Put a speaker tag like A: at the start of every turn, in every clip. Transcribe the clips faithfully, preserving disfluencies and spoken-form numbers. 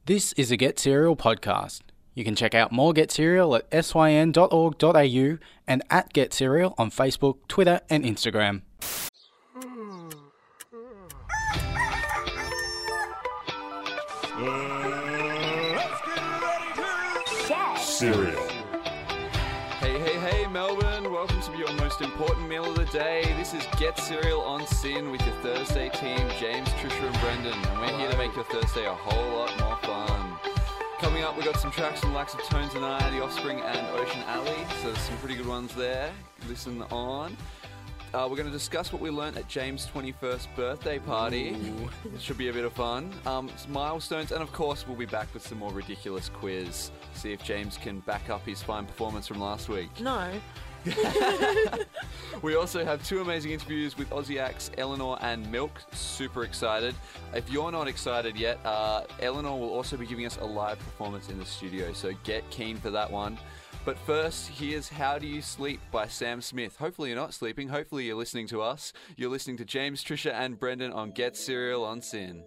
A: This is a Get Serial podcast. You can check out more Get Serial at syn dot org dot a u and at Get Serial on Facebook, Twitter and Instagram.
B: Serial.
C: Hey, hey, hey, Melbourne. Welcome to your most important meal of the day. This is Get Serial on Sin with your Thursday team, James, Trisha and Brendan. And we're here to make your Thursday a whole lot more fun. Coming up, we got some tracks from Lax of Tones and I, The Offspring and Ocean Alley. So there's some pretty good ones there. Listen on. Uh, we're going to discuss what we learnt at James' twenty-first birthday party. Ooh. It should be a bit of fun. Um, some milestones, and of course, we'll be back with some more ridiculous quiz. See if James can back up his fine performance from last week.
D: No.
C: We also have two amazing interviews with Aussie acts Eleanor and Milk. Super excited. If you're not excited yet, uh, Eleanor will also be giving us a live performance in the studio, so get keen for that one. But first, here's How Do You Sleep by Sam Smith. Hopefully you're not sleeping. Hopefully you're listening to us. You're listening to James, Trisha and Brendan on Get Serial on Sin.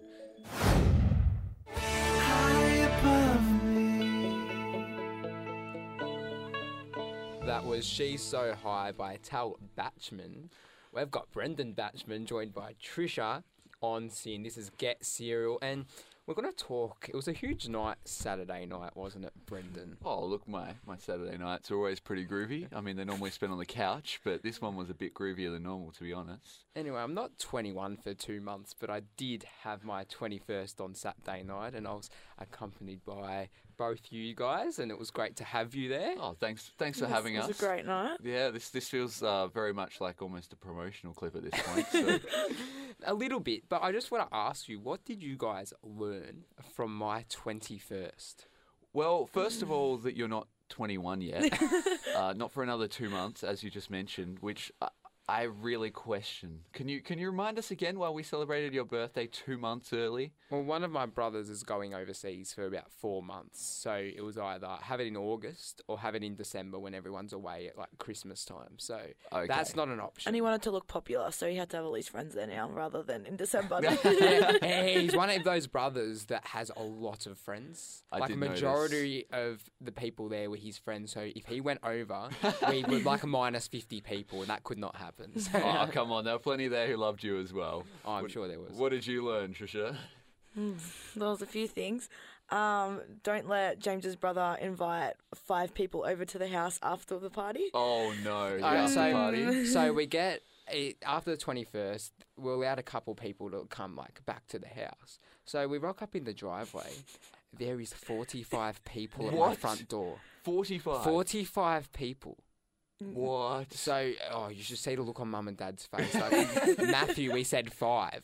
E: That was She's So High by Tal Batchman. We've got Brendan Batchman joined by Trisha on Sin. This is Get Serial, and we're going to talk. It was a huge night Saturday night, wasn't it, Brendan?
C: Oh, look, my, my Saturday nights are always pretty groovy. I mean, they're normally spent on the couch, but this one was a bit groovier than normal, to be honest.
E: Anyway, I'm not twenty-one for two months, but I did have my twenty-first on Saturday night, and I was accompanied by both you guys, and it was great to have you there.
C: Oh, thanks thanks for
D: This
C: having us.
D: was a great night.
C: Yeah, this this feels uh, very much like almost a promotional clip at this point. So.
E: A little bit, but I just want to ask you, what did you guys learn from my twenty-first?
C: Well, first of all, that you're not twenty-one yet, uh, not for another two months, as you just mentioned, which I, I really question. Can you can you remind us again why we celebrated your birthday two months early?
E: Well, one of my brothers is going overseas for about four months, so it was either have it in August or have it in December when everyone's away at like Christmas time. So
C: Okay.
E: that's not an option.
D: And he wanted to look popular, so he had to have at least friends there now rather than in December.
E: yeah, and he's one of those brothers that has a lot of friends.
C: I
E: like a
C: did
E: majority of the people there were his friends. So if he went over, we would like a minus fifty people, and that could not happen. So,
C: Oh, come on, there were plenty there who loved you as well.
E: oh, I'm
C: What-
E: sure there was.
C: What did you learn, Trisha?
D: There was a few things. Um, don't let James's brother invite five people over to the house after the party.
C: Oh no, the
E: Alright,
C: after
E: so,
C: party.
E: so we get eh, after the twenty-first, we're allowed a couple people to come like back to the house. So we rock up in the driveway. There is forty-five people at my
C: What?
E: front door.
C: Forty-five.
E: forty-five people.
C: What?
E: So, oh, you should see the look on Mum and Dad's face. Like, Matthew, we said five.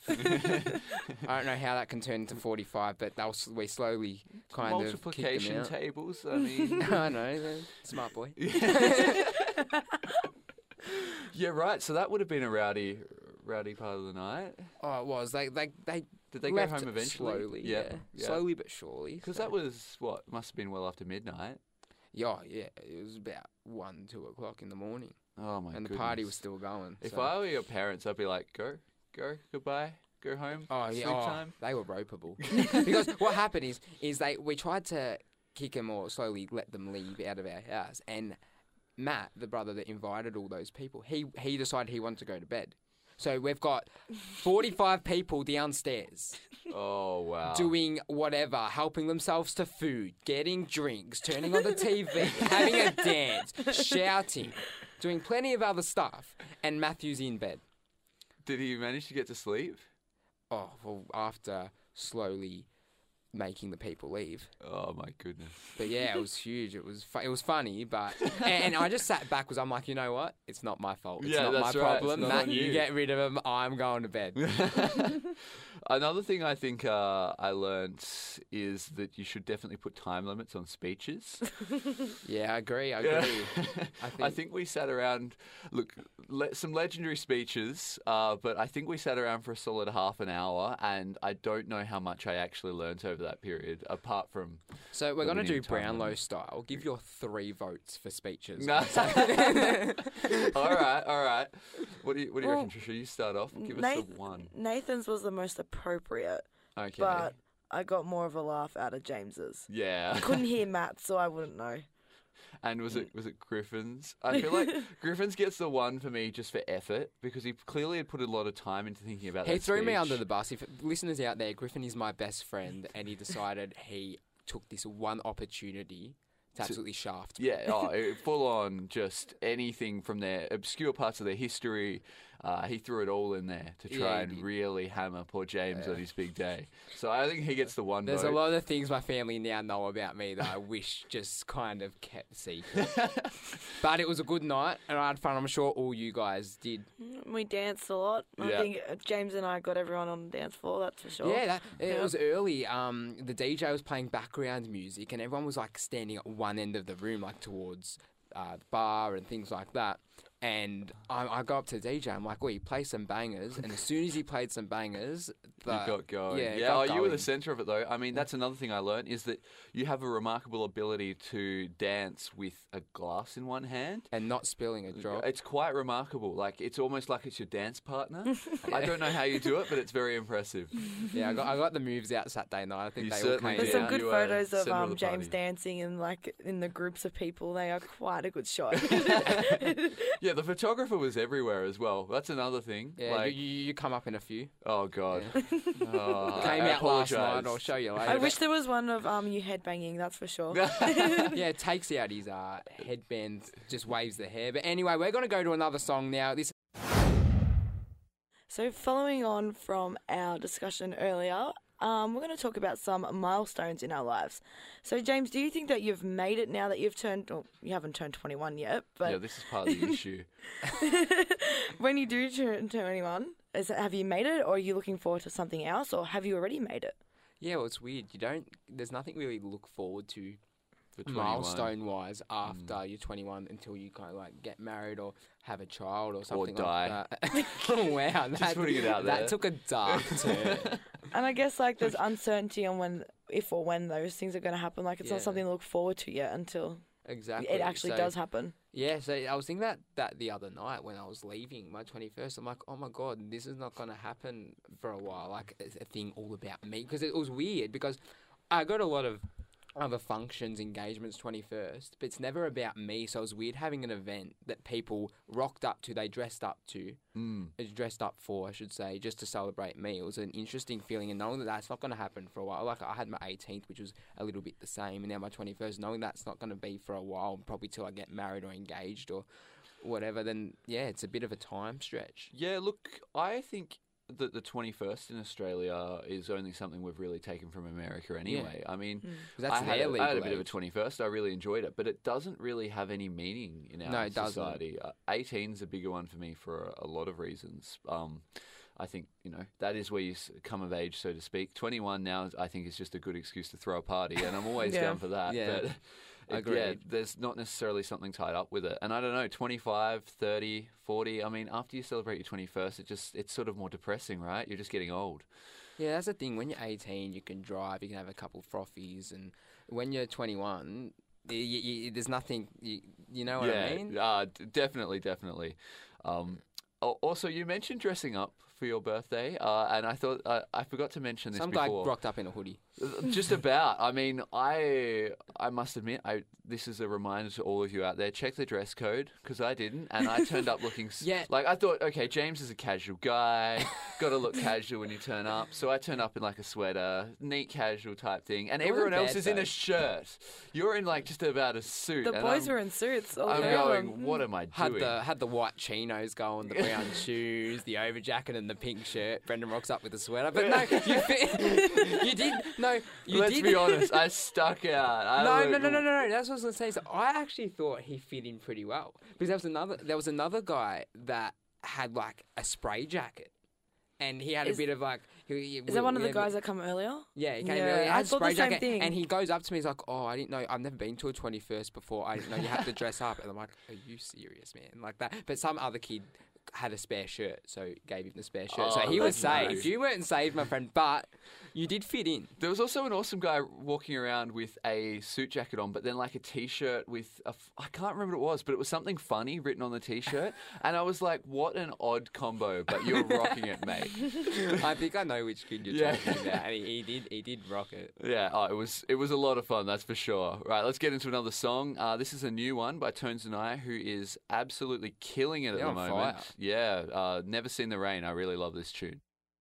E: I don't know how that can turn into forty-five, but they'll, s- we slowly kind of kicked them
C: Multiplication
E: out.
C: tables. I mean,
E: I know, they're smart boy.
C: yeah, right. So that would have been a rowdy, rowdy part of the night.
E: Oh, it was. They, they, they
C: Did they
E: left
C: go home eventually?
E: slowly, yeah.
C: yeah.
E: Slowly but surely.
C: Because
E: so-
C: that was what must have been well after midnight.
E: Yeah, yeah. It was about one, two o'clock in the morning,
C: Oh my
E: and the
C: goodness.
E: party was still going.
C: If
E: so.
C: I were your parents, I'd be like, go, go, goodbye, go home.
E: Oh
C: sleep
E: yeah, oh,
C: time.
E: they were ropeable. Because what happened is, is they we tried to kick them or slowly let them leave out of our house, and Matt, the brother that invited all those people, he he decided he wanted to go to bed. So we've got forty-five people downstairs
C: Oh wow.
E: doing whatever, helping themselves to food, getting drinks, turning on the T V, having a dance, shouting, doing plenty of other stuff, and Matthew's in bed.
C: Did he manage to get to sleep?
E: Oh, well, after slowly making the people leave.
C: Oh my goodness.
E: But yeah, it was huge. It was fu- it was funny, but and, and I just sat back because I'm like, you know what? It's not my fault. It's
C: Yeah,
E: not my
C: that's right. It's
E: problem.
C: not
E: Matt,
C: on
E: you.
C: you.
E: get rid of him. I'm going to bed.
C: Another thing I think uh, I learnt is that you should definitely put time limits on speeches.
E: Yeah, I agree. I
C: Yeah.
E: agree. I think,
C: I think we sat around, look, le- some legendary speeches, uh, but I think we sat around for a solid half an hour, and I don't know how much I actually learnt over that period, apart from...
E: so. We're
C: the
E: going to do
C: winning time
E: Brownlow
C: limit.
E: style. Give your three votes for speeches.
C: No. all right, all right. What do you, what do you
D: Well,
C: reckon, Trisha? You start off. Give us
D: Nath-
C: the one.
D: Nathan's was the most appropriate,
C: Okay.
D: but I got more of a laugh out of James's.
C: Yeah.
D: I couldn't hear Matt, so I wouldn't know.
C: And was it was it Griffin's? I feel like Griffin's gets the one for me just for effort because he clearly had put a lot of time into thinking about that
E: He threw me
C: speech.
E: under the bus. If listeners out there, Griffin is my best friend, and he decided he took this one opportunity to absolutely shaft me.
C: Yeah, oh, it- full on just anything from their obscure parts of their history. Uh, he threw it all in there to try
E: Yeah, he
C: and
E: did.
C: really hammer poor James on his big day. So I think he gets the one
E: There's
C: vote.
E: a lot of things my family now know about me that I wish just kind of kept secret. But it was a good night, and I had fun. I'm sure all you guys did.
D: We danced a lot. I
C: Yeah.
D: think uh, James and I got everyone on the dance floor, that's for sure.
E: Yeah, that, it
D: Yeah.
E: was early. Um, the D J was playing background music, and everyone was like standing at one end of the room, like towards uh, the bar and things like that. And I, I go up to the D J. I'm like, "Wait, play some bangers." And as soon as he played some bangers, the,
C: You got going.
E: Yeah,
C: Yeah,
E: it got
C: oh, you were the
E: going.
C: centre of it, though. I mean, that's another thing I learned is that you have a remarkable ability to dance with a glass in one hand.
E: and not spilling a drop.
C: It's quite remarkable. Like, it's almost like it's your dance partner. I don't know how you do it, but it's very impressive.
E: Yeah, I got, I got the moves out Saturday night. I think
C: You
E: they all
C: certainly
E: came
D: There's
C: did.
D: some
E: out.
D: good
C: You, uh,
D: photos of
C: centre of
D: um,
C: the
D: James
C: party.
D: dancing in like in the groups of people. They are quite a good shot.
C: Yeah, the photographer was everywhere as well. That's another thing.
E: Yeah,
C: like,
E: you, you, you come up in a few.
C: oh, God. Oh,
E: Came
C: I
E: out last night.
C: apologise.
E: I'll show you later.
D: I wish there was one of um you headbanging. That's for sure.
E: Yeah, it takes out his uh, headband, just waves the hair. But anyway, we're going to go to another song now. This
D: So following on from our discussion earlier, um, we're going to talk about some milestones in our lives. So James, do you think that you've made it now that you've turned? Well, you haven't turned twenty-one yet, but
C: Yeah, this is part of the issue.
D: when you do turn twenty-one, is it, have you made it, or are you looking forward to something else, or have you already made it?
E: Yeah, well, it's weird. You don't. There's nothing really to look forward to
C: For twenty-one.
E: milestone wise after
C: Mm.
E: you're twenty-one until you kind of like get married or have a child or something
C: die.
E: like that. Oh, wow, that,
C: putting it out there.
E: That took a dark turn.
D: And I guess like there's uncertainty on when, if or when those things are going to happen. Like it's
E: Yeah.
D: not something to look forward to yet until
E: Exactly.
D: it actually
E: So-
D: does happen.
E: Yeah, so I was thinking that, that the other night when I was leaving my twenty-first. I'm like, oh my God, this is not going to happen for a while. Like, it's a thing all about me. Because it was weird because I got a lot of other functions, engagements, twenty-first, but it's never about me. So it was weird having an event that people rocked up to, they dressed up to,
C: Mm.
E: uh, dressed up for, I should say, just to celebrate me. It was an interesting feeling, and knowing that that's not going to happen for a while. Like, I had my eighteenth, which was a little bit the same, and now my twenty-first, knowing that's not going to be for a while, probably till I get married or engaged or whatever, then, yeah, it's a bit of a time stretch.
C: Yeah, look, I think that the twenty-first in Australia is only something we've really taken from America anyway. I mean,
E: 'Cause that's
C: I, had
E: their
C: a,
E: legal
C: I had a bit of a
E: age.
C: twenty-first. I really enjoyed it, but it doesn't really have any meaning in our
E: No, it doesn't.
C: society. Uh, eighteen's a bigger one for me for a, a lot of reasons. Um, I think, you know, that is where you s- come of age, so to speak. twenty-one now, I think, is just a good excuse to throw a party, and I'm always
D: Yeah.
C: down for that.
E: Yeah.
C: But it- yeah,
E: Agreed.
C: there's not necessarily something tied up with it. And I don't know, twenty-five, thirty, forty, I mean, after you celebrate your twenty-first, it just it's sort of more depressing, right? You're just getting old.
E: Yeah, that's the thing. When you're eighteen, you can drive, you can have a couple frothies, and when you're twenty-one, y y y there's nothing, you, you know what
C: yeah,
E: I mean?
C: uh, d- definitely, definitely. Um, al- also, you mentioned dressing up for your birthday, uh, and I thought uh, I forgot to mention this
E: Some guy
C: before.
E: rocked up in a hoodie.
C: Just about. I mean, I I must admit, I this is a reminder to all of you out there. Check the dress code, because I didn't, and I turned up looking s-
E: Yeah.
C: like I thought. Okay, James is a casual guy. Got to look casual when you turn up. So I turned up in like a sweater, neat casual type thing, and
E: It wasn't
C: everyone else
E: bad,
C: is in
E: though.
C: a shirt. You're in like just about a suit.
D: The
C: and
D: boys
C: I'm,
D: were in suits. All
C: I'm
D: three of
C: going.
D: them.
C: What am I
E: Had
C: doing?
E: the had the white chinos going, the brown shoes, the over jacket, and the pink shirt. Brendan rocks up with a sweater, but no, you fit, you did no, you
C: Let's
E: did.
C: be honest. I stuck out. I
E: No,
C: look-
E: no, no, no, no, no. That's what I was gonna say. So I actually thought he fit in pretty well because there was another there was another guy that had like a spray jacket, and he had
D: Is-
E: a bit of like. He, he-
D: Is that one of the
E: yeah,
D: guys that come earlier?
E: Yeah, he came
D: Yeah,
E: early. He
D: I
E: had a
D: thought the
E: spray
D: same
E: jacket,
D: thing.
E: and he goes up to me. He's like, "Oh, I didn't know. I've never been to a twenty-first before. I didn't know you had to dress up." And I'm like, "Are you serious, man?" Like that. But some other kid had a spare shirt, so gave him the spare shirt. so
C: Oh,
E: he was
C: that's
E: saved.
C: nice.
E: You weren't saved, my friend. But You did fit in.
C: There was also an awesome guy walking around with a suit jacket on, but then like a T-shirt with a f- I can't remember what it was, but it was something funny written on the T-shirt, and I was like, "What an odd combo!" But you're rocking it, mate.
E: I think I know which kid you're
C: Yeah.
E: talking about, and he, he did he did rock it.
C: Yeah, oh, it was it was a lot of fun, that's for sure. Right, let's get into another song. Uh, this is a new one by Tones and I, who is absolutely killing it at
E: They're
C: the
E: on
C: moment.
E: fire.
C: Yeah, uh, Never Seen the Rain. I really love this tune.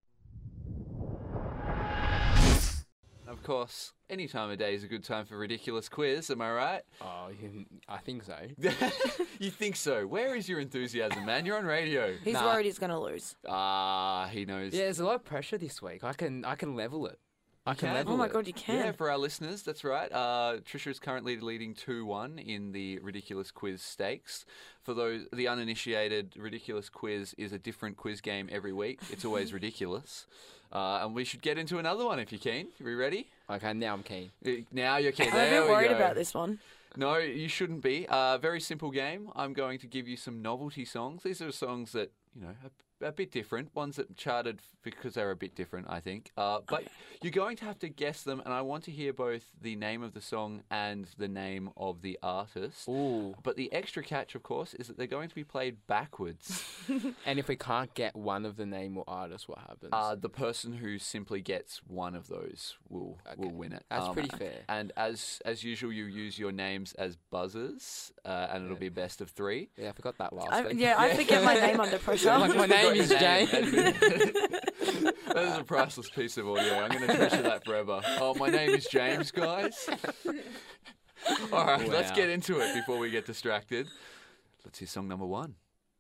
C: Of course, any time of day is a good time for ridiculous quiz. Am I right?
E: Oh, you, I think so.
C: You think so? Where is your enthusiasm, man? You're on radio.
D: He's
E: Nah.
D: worried he's going to lose.
C: Ah, he knows.
E: Yeah, there's a lot of pressure this week. I can I can level it. I can
C: can?
E: level
D: Oh my
E: it.
D: God, you can.
C: Yeah, for our listeners, that's right. Uh, Trisha is currently leading two one in the Ridiculous Quiz Stakes. For those the uninitiated, Ridiculous Quiz is a different quiz game every week. It's always ridiculous. Uh, and we should get into another one if you're keen. Are we ready?
E: Okay, now I'm keen.
C: Uh, Now you're keen.
D: I'm a
C: There
D: bit
C: we
D: worried
C: go.
D: about this one.
C: No, you shouldn't be. Uh, very simple game. I'm going to give you some novelty songs. These are songs that, you know, are a bit different. Ones that charted because they're a bit different, I think. Uh, but you're going to have to guess them, and I want to hear both the name of the song and the name of the artist.
E: Ooh.
C: But the extra catch, of course, is that they're going to be played backwards.
E: And if we can't get one of the name or artist, what happens?
C: Uh, the person who simply gets one of those will
E: Okay.
C: will win it.
E: That's
C: Um,
E: pretty fair.
C: And as as usual, you use your names as buzzers, uh, and it'll
E: Yeah.
C: be best of three.
E: Yeah, I forgot that last
D: I,
E: week.
D: yeah, I forget my name under pressure.
E: Like, my name is James.
C: That is a priceless piece of audio. I'm going to treasure that forever. Oh, my name is James, guys. All right, let's
E: Wow.
C: get into it before we get distracted. Let's hear song number one.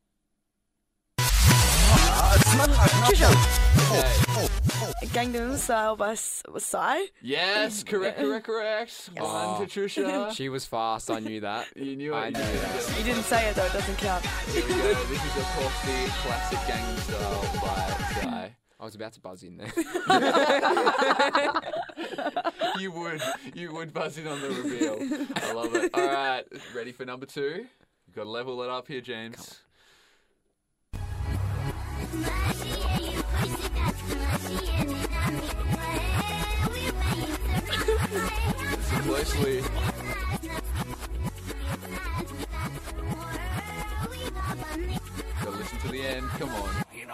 D: Gangnam Style by S- Psy.
C: Yes, correct, correct, correct. One
E: Oh.
C: to Trisha.
E: She was fast. I knew that.
C: You knew it.
E: I
C: you
E: knew
C: knew
E: that.
D: You didn't say it though, it doesn't count.
C: Here we go. This is, of course, the classic Gangnam Style by Psy.
E: I was about to buzz in there.
C: You would, you would buzz in on the reveal. I love it. All right, ready for number two? You've got to level it up here, James. Listen closely. Got to listen to the end. Come on.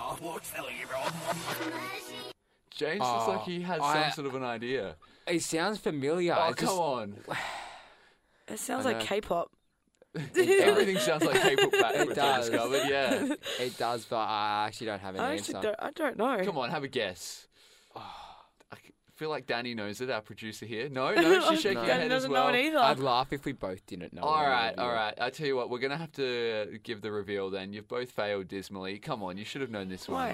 C: James looks
E: Oh,
C: like he has
E: I-
C: some sort of an idea.
E: It sounds familiar.
C: Oh,
E: It just-
C: come on.
D: It sounds
E: I
D: like
E: know.
D: K-pop.
C: Everything sounds like K-pop backwards, I
E: does.
C: discovered. Yeah.
E: It does, but I actually don't have an
D: I
E: answer.
D: actually don't, I don't know.
C: Come on, have a guess. I feel like Danny knows it, our producer here. No, no, she's shaking her
D: Danny
C: head as
D: doesn't
C: well.
D: know it either.
E: I'd laugh if we both didn't know.
C: All
E: it.
C: right, all right. I tell you what, we're gonna have to give the reveal then. You've both failed dismally. Come on, you should have known this one.
D: Why?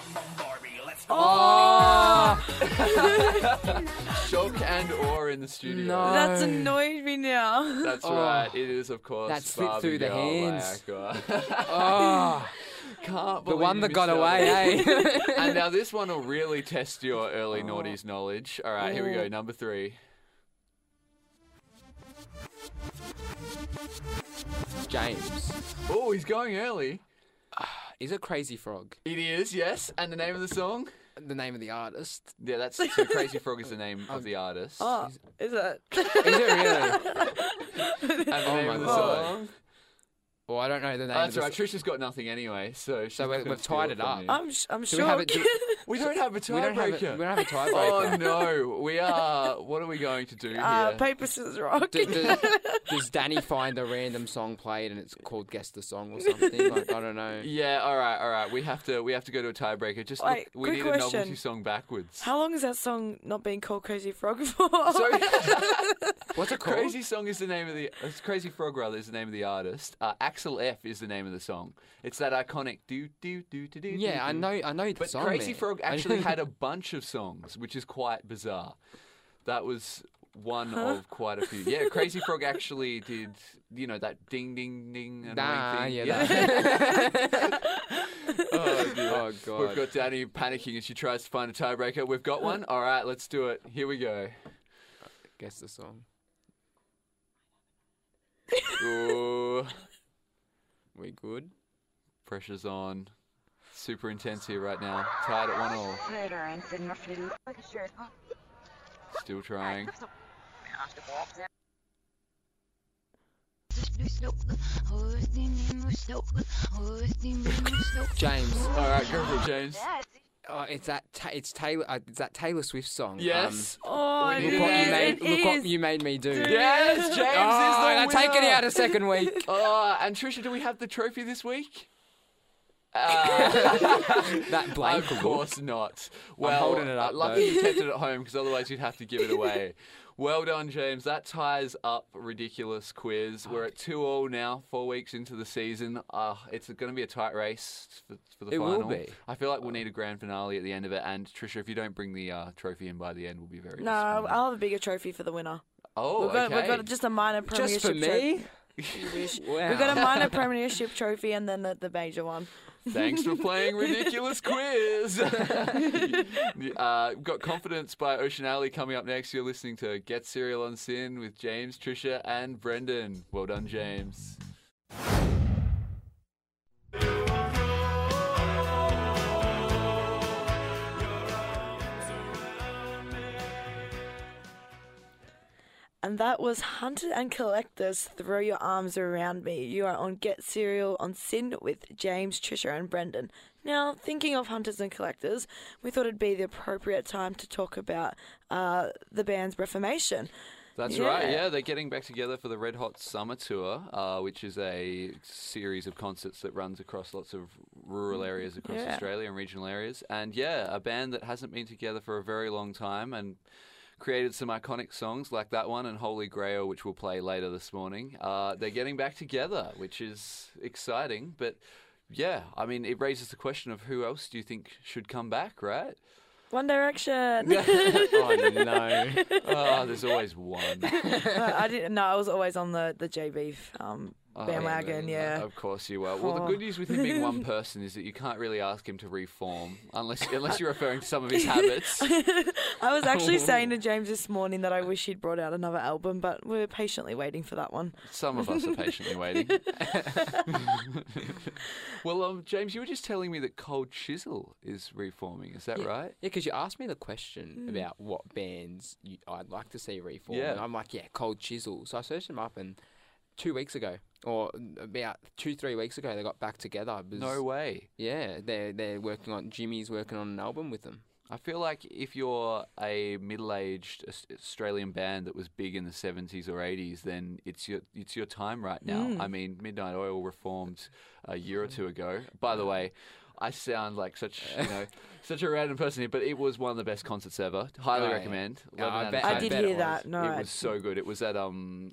C: Oh! Shock and awe in the studio.
E: No.
D: That's annoyed me now.
C: That's
E: Oh.
C: right. It is, of course.
E: That slipped
C: Barbie
E: through the
C: Girl by
E: hands.
C: Aqua.
E: Oh,
C: Can't
E: the
C: believe
E: one
C: you
E: that got
C: missed out
E: away,
C: on
E: eh?
C: it. And now this one will really test your early noughties knowledge. All right, here we go.
D: Ooh.
C: Number three.
E: James.
C: Oh, he's going early.
E: Is it Crazy Frog?
C: It is, yes. And the name of the song?
E: The name of the artist?
C: Yeah, that's so Crazy Frog is the name of the artist.
D: Oh, is it?
E: Is it really?
C: And the
E: Oh
C: name
E: my
C: of the
E: God.
C: song?
E: Well, I don't know the name.
C: Oh,
E: of
C: that's
E: the
C: right. Trisha's got nothing anyway, so she's
E: So
C: not
E: we-
C: gonna
E: we've
C: steal
E: tied it
C: from
E: up.
C: you.
D: I'm sh- I'm
E: Do we have
D: shocked.
E: it-
C: We don't have a
E: We don't have a, we
C: tiebreaker.
E: don't have a
C: Oh
E: tiebreaker.
C: no, we are. What are we going to do
D: uh,
C: here?
D: paper, scissors, rock.
E: D- d- does Danny find a random song played and it's called Guess the Song or something? Like, I don't know.
C: Yeah, all right, all right. We have to. We have to go to a tiebreaker. Just
D: Wait,
C: look, we
D: quick
C: need a novelty
D: question.
C: song backwards.
D: How long has that song not been called Crazy Frog for?
C: So,
E: What's it called?
C: Crazy Song is the name of the. Uh, Crazy Frog rather is the name of the artist. Uh, Axel F is the name of the song. It's that iconic do do do do do.
E: Yeah, I
C: do.
E: know. I know the
C: But
E: song.
C: Crazy
E: man.
C: Frog
E: I
C: actually
E: know-
C: had a bunch of songs, which is quite bizarre. That was one of quite a few. Yeah, Crazy Frog actually did, you know, that ding ding ding annoying
E: Nah,
C: thing.
E: yeah. that-
C: Oh, dear.
E: Oh, God.
C: We've got Danny panicking as she tries to find a tiebreaker. We've got one. All right, let's do it. Here we go.
E: Guess the song.
C: Ooh,
E: We good?
C: pressure's on. super intense here right now. Tied at one all. Still trying.
E: James.
C: All right, go for it, James.
E: Oh, it's that. Ta- it's Taylor. Uh, it's that Taylor Swift song.
C: Yes.
D: Oh,
C: We
D: it
C: did
E: Um, look what you
D: is,
E: made.
D: it
E: Look what
D: is.
E: you made me do.
C: Yes, James
E: Oh,
C: is the
E: I
C: winner.
E: take it out a second week.
C: Oh, and Trisha, do we have the trophy this week? Uh,
E: That blank
C: of course not.
E: I'm
C: Well,
E: holding it up,
C: uh, lucky
E: though.
C: you kept it at home because otherwise you'd have to give it away. Well done, James. That ties up ridiculous quiz. We're at two all now, four weeks into the season. Uh, it's going to be a tight race for, for the
E: It will
C: final.
E: be.
C: I feel like we'll need a grand finale at the end of it. And Trisha, if you don't bring the uh, trophy in by the end, we'll be very
D: No,
C: disappointed.
D: I'll have a bigger trophy for the winner.
C: Oh,
D: We've got,
C: okay.
D: we've got just a minor premiership.
E: Just for me.
D: You wish.
E: Wow.
D: We've got a minor premiership trophy and then the, the major one.
C: Thanks for playing Ridiculous Quiz. uh, we've got Confidence by Ocean Alley coming up next. You're listening to Get Serial on Sin with James, Trisha, and Brendan. Well done, James.
D: And that was Hunter and Collectors, Throw Your Arms Around Me. You are on Get Serial on Sin with James, Trisha and Brendan. Now, thinking of Hunters and Collectors, we thought it'd be the appropriate time to talk about uh, the band's Reformation.
C: That's
D: Yeah.
C: right, yeah. They're getting back together for the Red Hot Summer Tour, uh, which is a series of concerts that runs across lots of rural areas across
D: Yeah.
C: Australia and regional areas. And yeah, a band that hasn't been together for a very long time and created some iconic songs like that one and Holy Grail, which we'll play later this morning. Uh, they're getting back together, which is exciting. But yeah, I mean, it raises the question of who else do you think should come back, right?
D: One Direction.
E: Oh no.
C: Oh, there's always one.
D: Uh, I didn't. No, I was always on the the J B um,
C: Oh,
D: bandwagon. Yeah.
C: Of course you are. Well, the
D: Oh.
C: good news with him being one person is that you can't really ask him to reform unless unless you're referring to some of his habits.
D: I was actually saying to James this morning that I wish he'd brought out another album, but we're patiently waiting for that one.
C: Some of us are patiently waiting. Well, um, James, you were just telling me that Cold Chisel is reforming. Is that
E: Yeah.
C: right?
E: Yeah, because you asked me the question about what bands you, I'd like to see reform.
C: Yeah.
E: And I'm like, yeah, Cold Chisel. So I searched them up, and two weeks ago, or about two, three weeks ago, they got back together. It was-
C: No way.
E: Yeah, they're they're working on. Jimmy's working on an album with them.
C: I feel like if you're a middle-aged Aus- Australian band that was big in the seventies or eighties, then it's your it's your time right now. I mean, Midnight Oil reformed a year or two ago. By the way, I sound like such you know such a random person here, but it was one of the best concerts ever. Highly
E: Oh, yeah.
C: recommend.
E: Oh, I
C: eleven out of
E: bet-
D: I
C: ten.
D: did
E: bet it
D: hear
E: was.
D: that. No,
C: It
D: I-
C: was so good. It was at um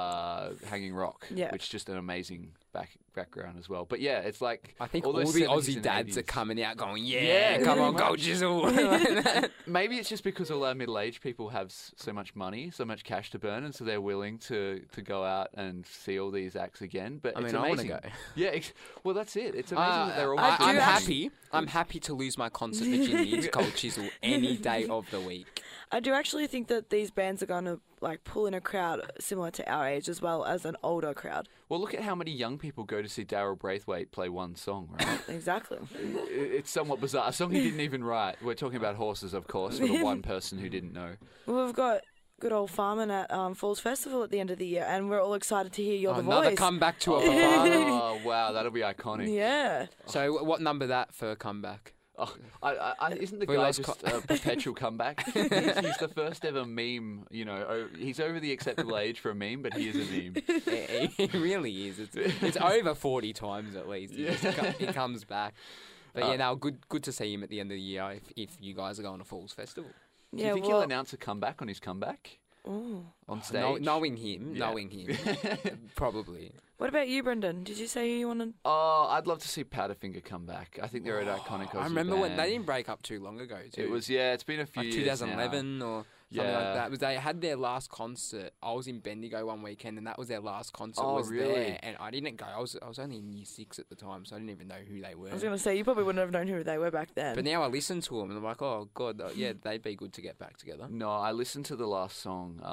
C: uh Hanging Rock,
D: Yeah.
C: which is just an amazing back background as well. But yeah, it's like
E: I think
C: all
E: all,
C: those
E: the
C: seventies
E: Aussie
C: and
E: dads are
C: eighties.
E: coming out going, yeah,
C: Yeah,
E: come
C: pretty
E: on,
C: much.
E: Cold Chisel.
C: Maybe it's just because all our middle-aged people have s- so much money, so much cash to burn, and so they're willing to, to go out and see all these acts again. But
E: I
C: it's
E: mean, I wanna
C: amazing.
E: go.
C: Yeah, ex- well, that's it. It's amazing
E: Uh,
C: that they're all.
D: I
E: I,
D: do
E: I'm
D: actually-
E: happy. I'm happy to lose my concert to Jimmy. It's Cold Chisel any day of the week.
D: I do actually think that these bands are going to like pull in a crowd similar to our age as well as an older crowd.
C: Well, look at how many young people go to see Daryl Braithwaite play one song, right?
D: Exactly.
C: I- It's somewhat bizarre. A song he didn't even write. We're talking about horses, of course, for the one person who didn't know.
D: Well, we've got good old Farman at um, Falls Festival at the end of the year, and we're all excited to hear You're the
E: Another
D: Voice.
E: comeback to a farm.
C: Oh, wow, that'll be iconic.
D: Yeah.
E: So, what number that for a comeback?
C: Oh, I, I, I, isn't the
E: We
C: guy
E: lost
C: just
E: co-
C: a perpetual comeback? he's, he's the first ever meme, you know. Oh, he's over the acceptable age for a meme, but he is a meme.
E: it, it really is. It's, it's over forty times at least. He, just co- he comes back. But yeah,
C: Uh,
E: now good good to see him at the end of the year if, if you guys are going to Falls Festival.
C: Do
D: Yeah,
C: you think
D: well,
C: he'll announce a comeback on his comeback
D: ooh.
C: on stage?
E: Know, knowing him,
C: Yeah.
E: knowing him, probably.
D: What about you, Brendan? Did you say who you wanted?
C: Oh, I'd love to see Powderfinger come back. I think they're an iconic Aussie
E: I remember when
C: band.
E: they didn't break up too long ago. Too.
C: It was yeah. It's been a few
E: like
C: years
E: twenty eleven or something
C: Yeah.
E: like that. It was they had their last concert. I was in Bendigo one weekend, and that was their last concert.
C: Oh,
E: was
C: really?
E: there, and I didn't go. I was I was only in year six at the time, so I didn't even know who they were.
D: I was going to say, you probably wouldn't have known who they were back then.
E: But now I listen to them, and I'm like, oh god, uh, yeah, they'd be good to get back together.
C: No, I listened to the last song. Um,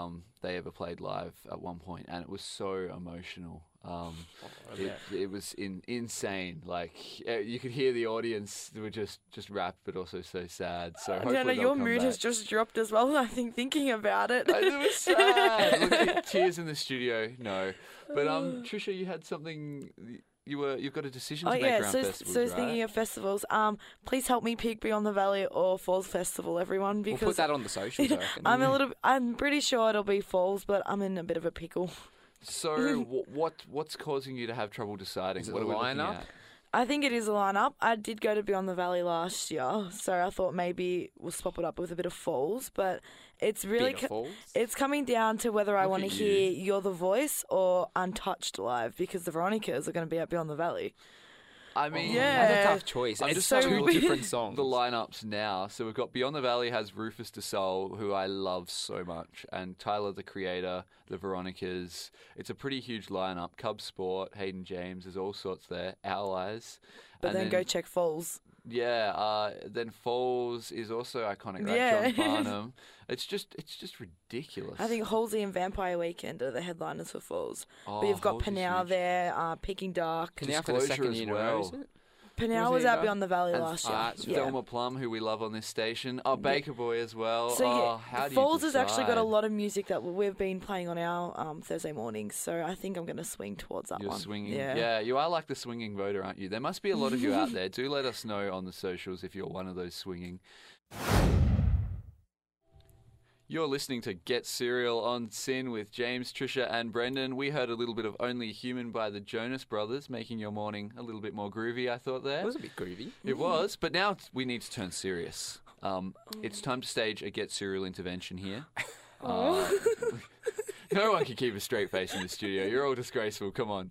C: they ever played live at one point, and it was so emotional. Um,
E: Oh,
C: it, it was in, insane. Like uh, you could hear the audience were just just rapt, but also so sad. So hopefully
D: No, no,
C: they'll
D: your
C: come
D: mood has
C: back.
D: just dropped as well. I think thinking about it.
C: It was sad. Look, at tears in the studio. No, but um, Trisha, you had something. You were you've got a decision
D: Oh
C: to make
D: yeah,
C: around
D: so
C: festivals,
D: so
C: right?
D: thinking of festivals, um, please help me pick Beyond the Valley or Falls Festival, everyone,
E: We'll
D: because
E: put that on the socials, I reckon.
D: I'm a little. I'm pretty sure it'll be Falls, but I'm in a bit of a pickle.
C: So wh- what what's causing you to have trouble deciding?
E: Is it
C: what
E: the
C: are we looking
E: lineup?
C: at?
D: I think it is a lineup. I did go to Beyond the Valley last year, so I thought maybe we'll swap it up with a bit of Falls, but it's really
E: Bit of
D: co-
E: Falls.
D: it's coming down to whether I
C: Look
D: want to
C: at you.
D: hear You're the Voice or Untouched live, because the Veronicas are going to be at Beyond the Valley.
C: I mean,
D: Yeah.
E: That's a tough choice.
C: I'm
E: it's
C: just
D: so
E: two
C: having a look at
E: different songs.
C: the lineups now. So we've got Beyond the Valley has Rufus de Sol, who I love so much, and Tyler the Creator, the Veronicas. It's a pretty huge lineup. Cub Sport, Hayden James, there's all sorts there. Allies.
D: But
C: and
D: then, go check Falls.
C: Yeah, uh, then Falls is also iconic, right?
D: Yeah.
C: John Barnum. It's just, it's just ridiculous.
D: I think Halsey and Vampire Weekend are the headliners for Falls.
C: oh,
D: but you've got
C: Halsey's
D: Panow
C: huge.
D: there, uh, Peking Dark.
E: Can you for the
C: Disclosure
E: second
C: as
E: year in a
C: well.
E: row, is it?
D: Panow
E: Was
D: was
E: he
D: at
E: there?
D: Beyond the Valley
C: And
D: last
E: ah,
D: year.
E: that's
D: Yeah.
C: Thelma Plum, who we love on this station. Oh, Baker Boy as well.
D: So
C: oh,
D: yeah,
C: how do
D: Falls
C: you
D: has actually got a
C: decide?
D: lot of music that we've been playing on our um, Thursday mornings. So I think I'm going to swing towards that
C: You're
D: one.
C: swinging.
D: Yeah.
C: Yeah. you are like the swinging voter, aren't you? There must be a lot of you out there. Do let us know on the socials if you're one of those swinging. You're listening to Get Serial on Sin with James, Trisha and Brendan. We heard a little bit of Only Human by the Jonas Brothers, making your morning a little bit more groovy, I thought there.
E: It was a bit groovy.
C: It was, but now it's- we need to turn serious. Um, it's time to stage a Get Serial intervention here. Uh, no one can keep a straight face in the studio. You're all disgraceful. Come on.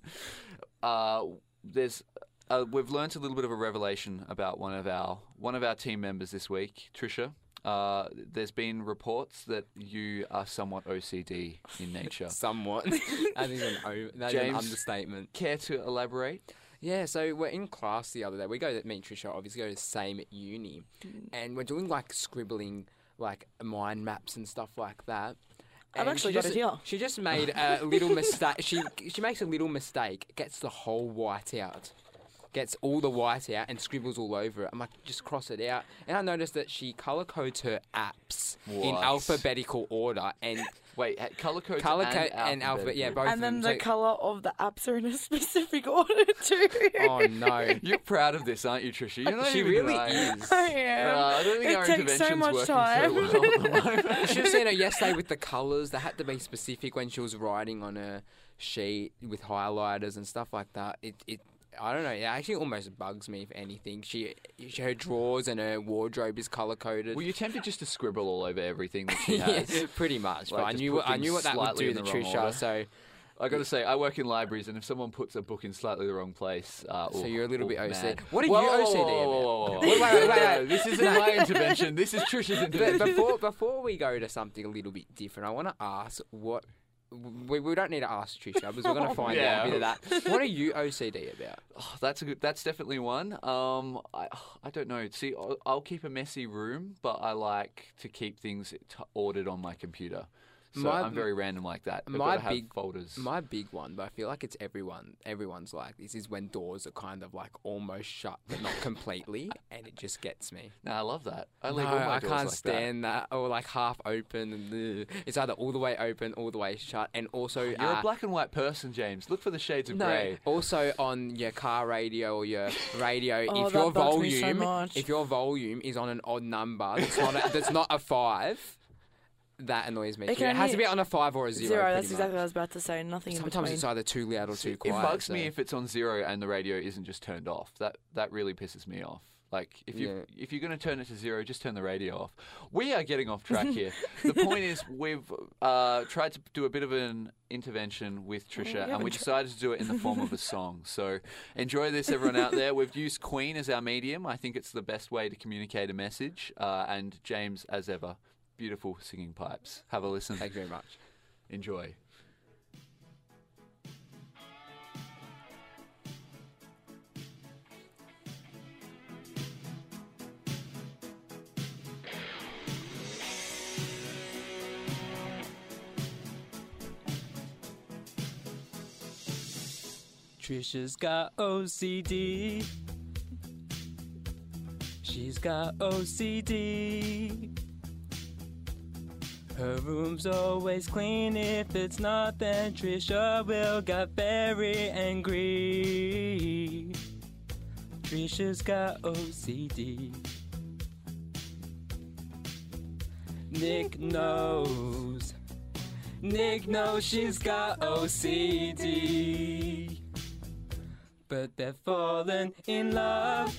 C: Uh, there's, uh, we've learnt a little bit of a revelation about one of our one of our team members this week, Trisha. Uh, there's been reports that you are somewhat O C D in nature.
E: Somewhat. that is an, o- that is an
C: James.
E: understatement.
C: Care to elaborate?
E: Yeah, so we're in class the other day. We go to, me and Trisha obviously go to the same uni. And we're doing like scribbling, like mind maps and stuff like that.
D: I've
E: And
D: actually
E: she
D: got
E: just,
D: it here.
E: She just made a little mistake. She she makes a little mistake, gets the whole white out. Gets all the white out and scribbles all over it. I'm like, just cross it out. And I noticed that she colour codes her apps in
C: What?
E: alphabetical order and
C: Wait, ha- colour codes
E: colour
C: and,
E: code and alphabet. Yeah, both
D: And
E: of
D: then
E: them.
D: the
E: So-
D: colour of the apps are in a specific order too.
E: oh no,
C: You're proud of this, aren't you, Trisha? You're not
E: she
C: even
E: really
C: right.
E: is.
D: I am.
C: Uh, I don't think
D: It
C: our
D: takes so
C: intervention's
D: much
C: working
D: time.
C: so well at the moment.
E: You should have seen her yesterday with the colours. They had to be specific when she was writing on a sheet with highlighters and stuff like that. It, it, I don't know. It actually almost bugs me, if anything. She, her drawers and her wardrobe is colour coded.
C: Were you tempted just to scribble all over everything that she has?
E: yeah, pretty much.
C: Like,
E: but I
C: just
E: knew,
C: put
E: I knew
C: things
E: what that would
C: slightly
E: do
C: in
E: to
C: the wrong
E: Trisha.
C: order.
E: So,
C: I got to say, I work in libraries, and if someone puts a book in slightly the wrong place, uh,
E: so
C: ooh,
E: you're a little
C: ooh,
E: bit O C D.
C: mad.
E: What are
C: Whoa,
E: you
C: whoa,
E: O C D
C: whoa,
E: about?
C: whoa, whoa, whoa, whoa.
E: Wait, wait, wait, wait.
C: No, this isn't my intervention. This is Trisha's
E: But
C: intervention.
E: before before we go to something a little bit different, I want to ask what. We, we don't need to ask Trisha because we're going to find
C: Yeah.
E: out a bit of that. What are you O C D about?
C: Oh, that's a good. That's definitely one. Um, I, I don't know. See, I'll, I'll keep a messy room, but I like to keep things t- ordered on my computer. So
E: My-
C: I'm very random like that. I've
E: my
C: got to have
E: big-
C: folders.
E: My big one, but I feel like it's everyone. Everyone's like this is when doors are kind of like almost shut, but not completely, and it just gets me.
C: No, I love that. I
E: No,
C: leave all my
E: I
C: doors
E: can't
C: like
E: stand that. Or like half open, and ugh. It's either all the way open, all the way shut, and also
C: that. You're
E: uh,
C: a black and white person, James. Look for the shades of
E: no,
C: grey.
E: also on your car radio or your radio,
D: Oh,
E: if
D: that
E: your
D: bugs me so
E: volume,
D: much.
E: if your volume is on an odd number, that's not a, that's not a five. That annoys me.
D: It
E: too. It
D: can
E: has to
D: be-
E: be on a five or a zero.
D: Zero,
E: pretty
D: that's exactly
E: much.
D: what I was about to say. Nothing in
E: Sometimes
D: between.
E: it's either too loud or too
C: It
E: quiet.
C: bugs me
E: so-
C: if it's on zero and the radio isn't just turned off. That that really pisses me off. Like if you
E: Yeah.
C: if you're going to turn it to zero, just turn the radio off. We are getting off track here. The point is we've uh, tried to do a bit of an intervention with Trisha, and we decided to do it in the form of a song. So enjoy this, everyone out there. We've used Queen as our medium. I think it's the best way to communicate a message. Uh, and James, as ever, beautiful singing pipes. Have a listen.
E: Thank you very much.
C: Enjoy.
F: Trisha's got O C D. She's got O C D. Her room's always clean. If it's not, then Trisha will get very angry. Trisha's got O C D. Nick knows. Nick knows she's got O C D. But they're falling in love.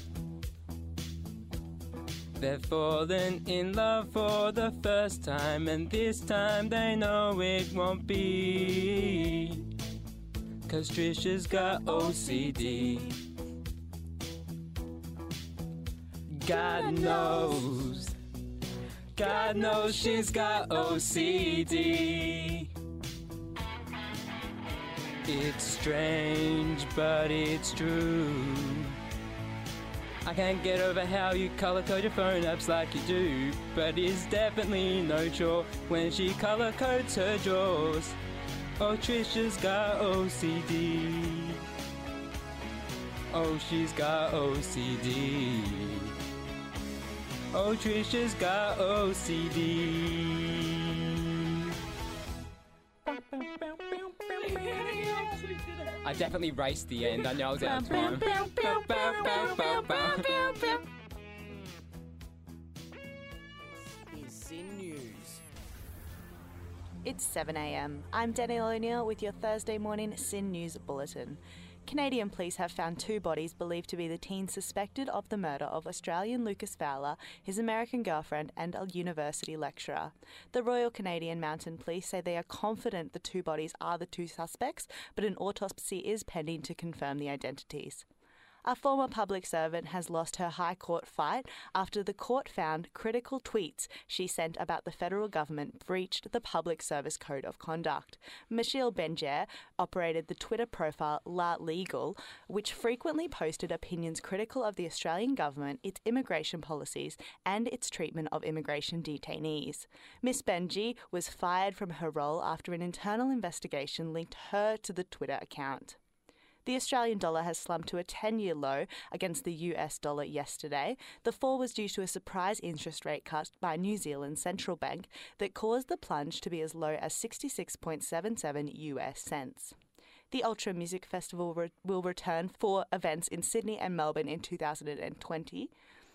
F: They're falling in love for the first time, and this time they know it won't be. Cause Trisha's got O C D. God knows. God knows she's got O C D. It's strange, but it's true. I can't get over how you colour code your phone apps like you do, but it's definitely no chore when she colour codes her drawers. Oh, Trisha's got O C D. Oh, she's got O C D. Oh, Trisha's got O C D. I definitely raced the end. I know I was out of time.
G: Here's Sin News.
H: It's seven a m. I'm Danielle O'Neill with your Thursday morning Sin News Bulletin. Canadian police have found two bodies believed to be the teens suspected of the murder of Australian Lucas Fowler, his American girlfriend, and a university lecturer. The Royal Canadian Mounted Police say they are confident the two bodies are the two suspects, but an autopsy is pending to confirm the identities. A former public servant has lost her High Court fight after the court found critical tweets she sent about the federal government breached the Public Service Code of Conduct. Michelle Benjer operated the Twitter profile La Legal, which frequently posted opinions critical of the Australian government, its immigration policies, and its treatment of immigration detainees. Miss Benji was fired from her role after an internal investigation linked her to the Twitter account. The Australian dollar has slumped to a ten-year low against the U S dollar yesterday. The fall was due to a surprise interest rate cut by New Zealand's central bank that caused the plunge to be as low as sixty-six point seven seven U S cents. The Ultra Music Festival re- will return for events in Sydney and Melbourne in two thousand twenty.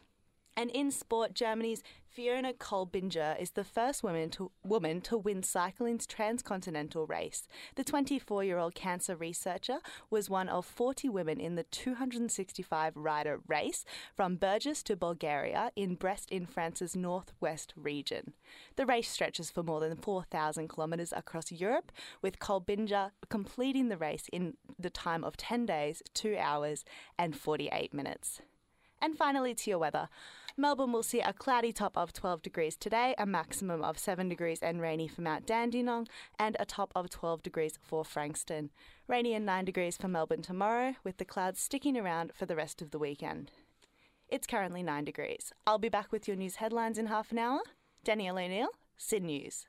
H: And in sport, Germany's Fiona Kolbinger is the first woman to, woman to win cycling's transcontinental race. The twenty-four-year-old cancer researcher was one of forty women in the two hundred sixty-five rider race from Burgos to Bulgaria in Brest in France's northwest region. The race stretches for more than four thousand kilometres across Europe, with Kolbinger completing the race in the time of ten days, two hours and forty-eight minutes. And finally, to your weather. Melbourne will see a cloudy top of twelve degrees today, a maximum of seven degrees and rainy for Mount Dandenong, and a top of twelve degrees for Frankston. Rainy and nine degrees for Melbourne tomorrow, with the clouds sticking around for the rest of the weekend. It's currently nine degrees. I'll be back with your news headlines in half an hour. Danielle O'Neill, Sin News.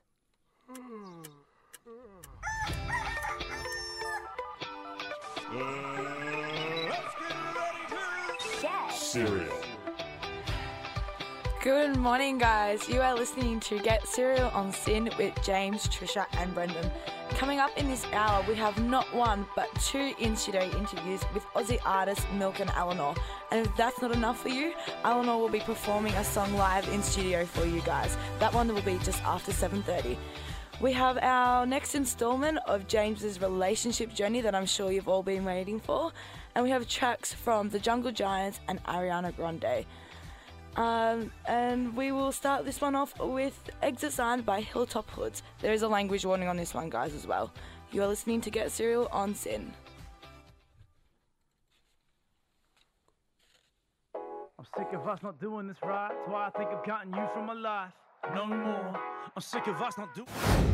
B: Cereal.
D: Good morning, guys. You are listening to Get Cereal on Sin with James, Trisha, and Brendan. Coming up in this hour, we have not one but two in-studio interviews with Aussie artists Milk and Eleanor. And if that's not enough for you, Eleanor will be performing a song live in studio for you guys. That one will be just after seven thirty. We have our next instalment of James's relationship journey that I'm sure you've all been waiting for. And we have tracks from The Jungle Giants and Ariana Grande. Um, and we will start this one off with Exit Sign by Hilltop Hoods. There is a language warning on this one, guys, as well. You are listening to Get Cereal on Sin.
I: I'm sick of us not doing this right. That's why I think I'm cutting you from my life. No more. I'm sick of us not doing.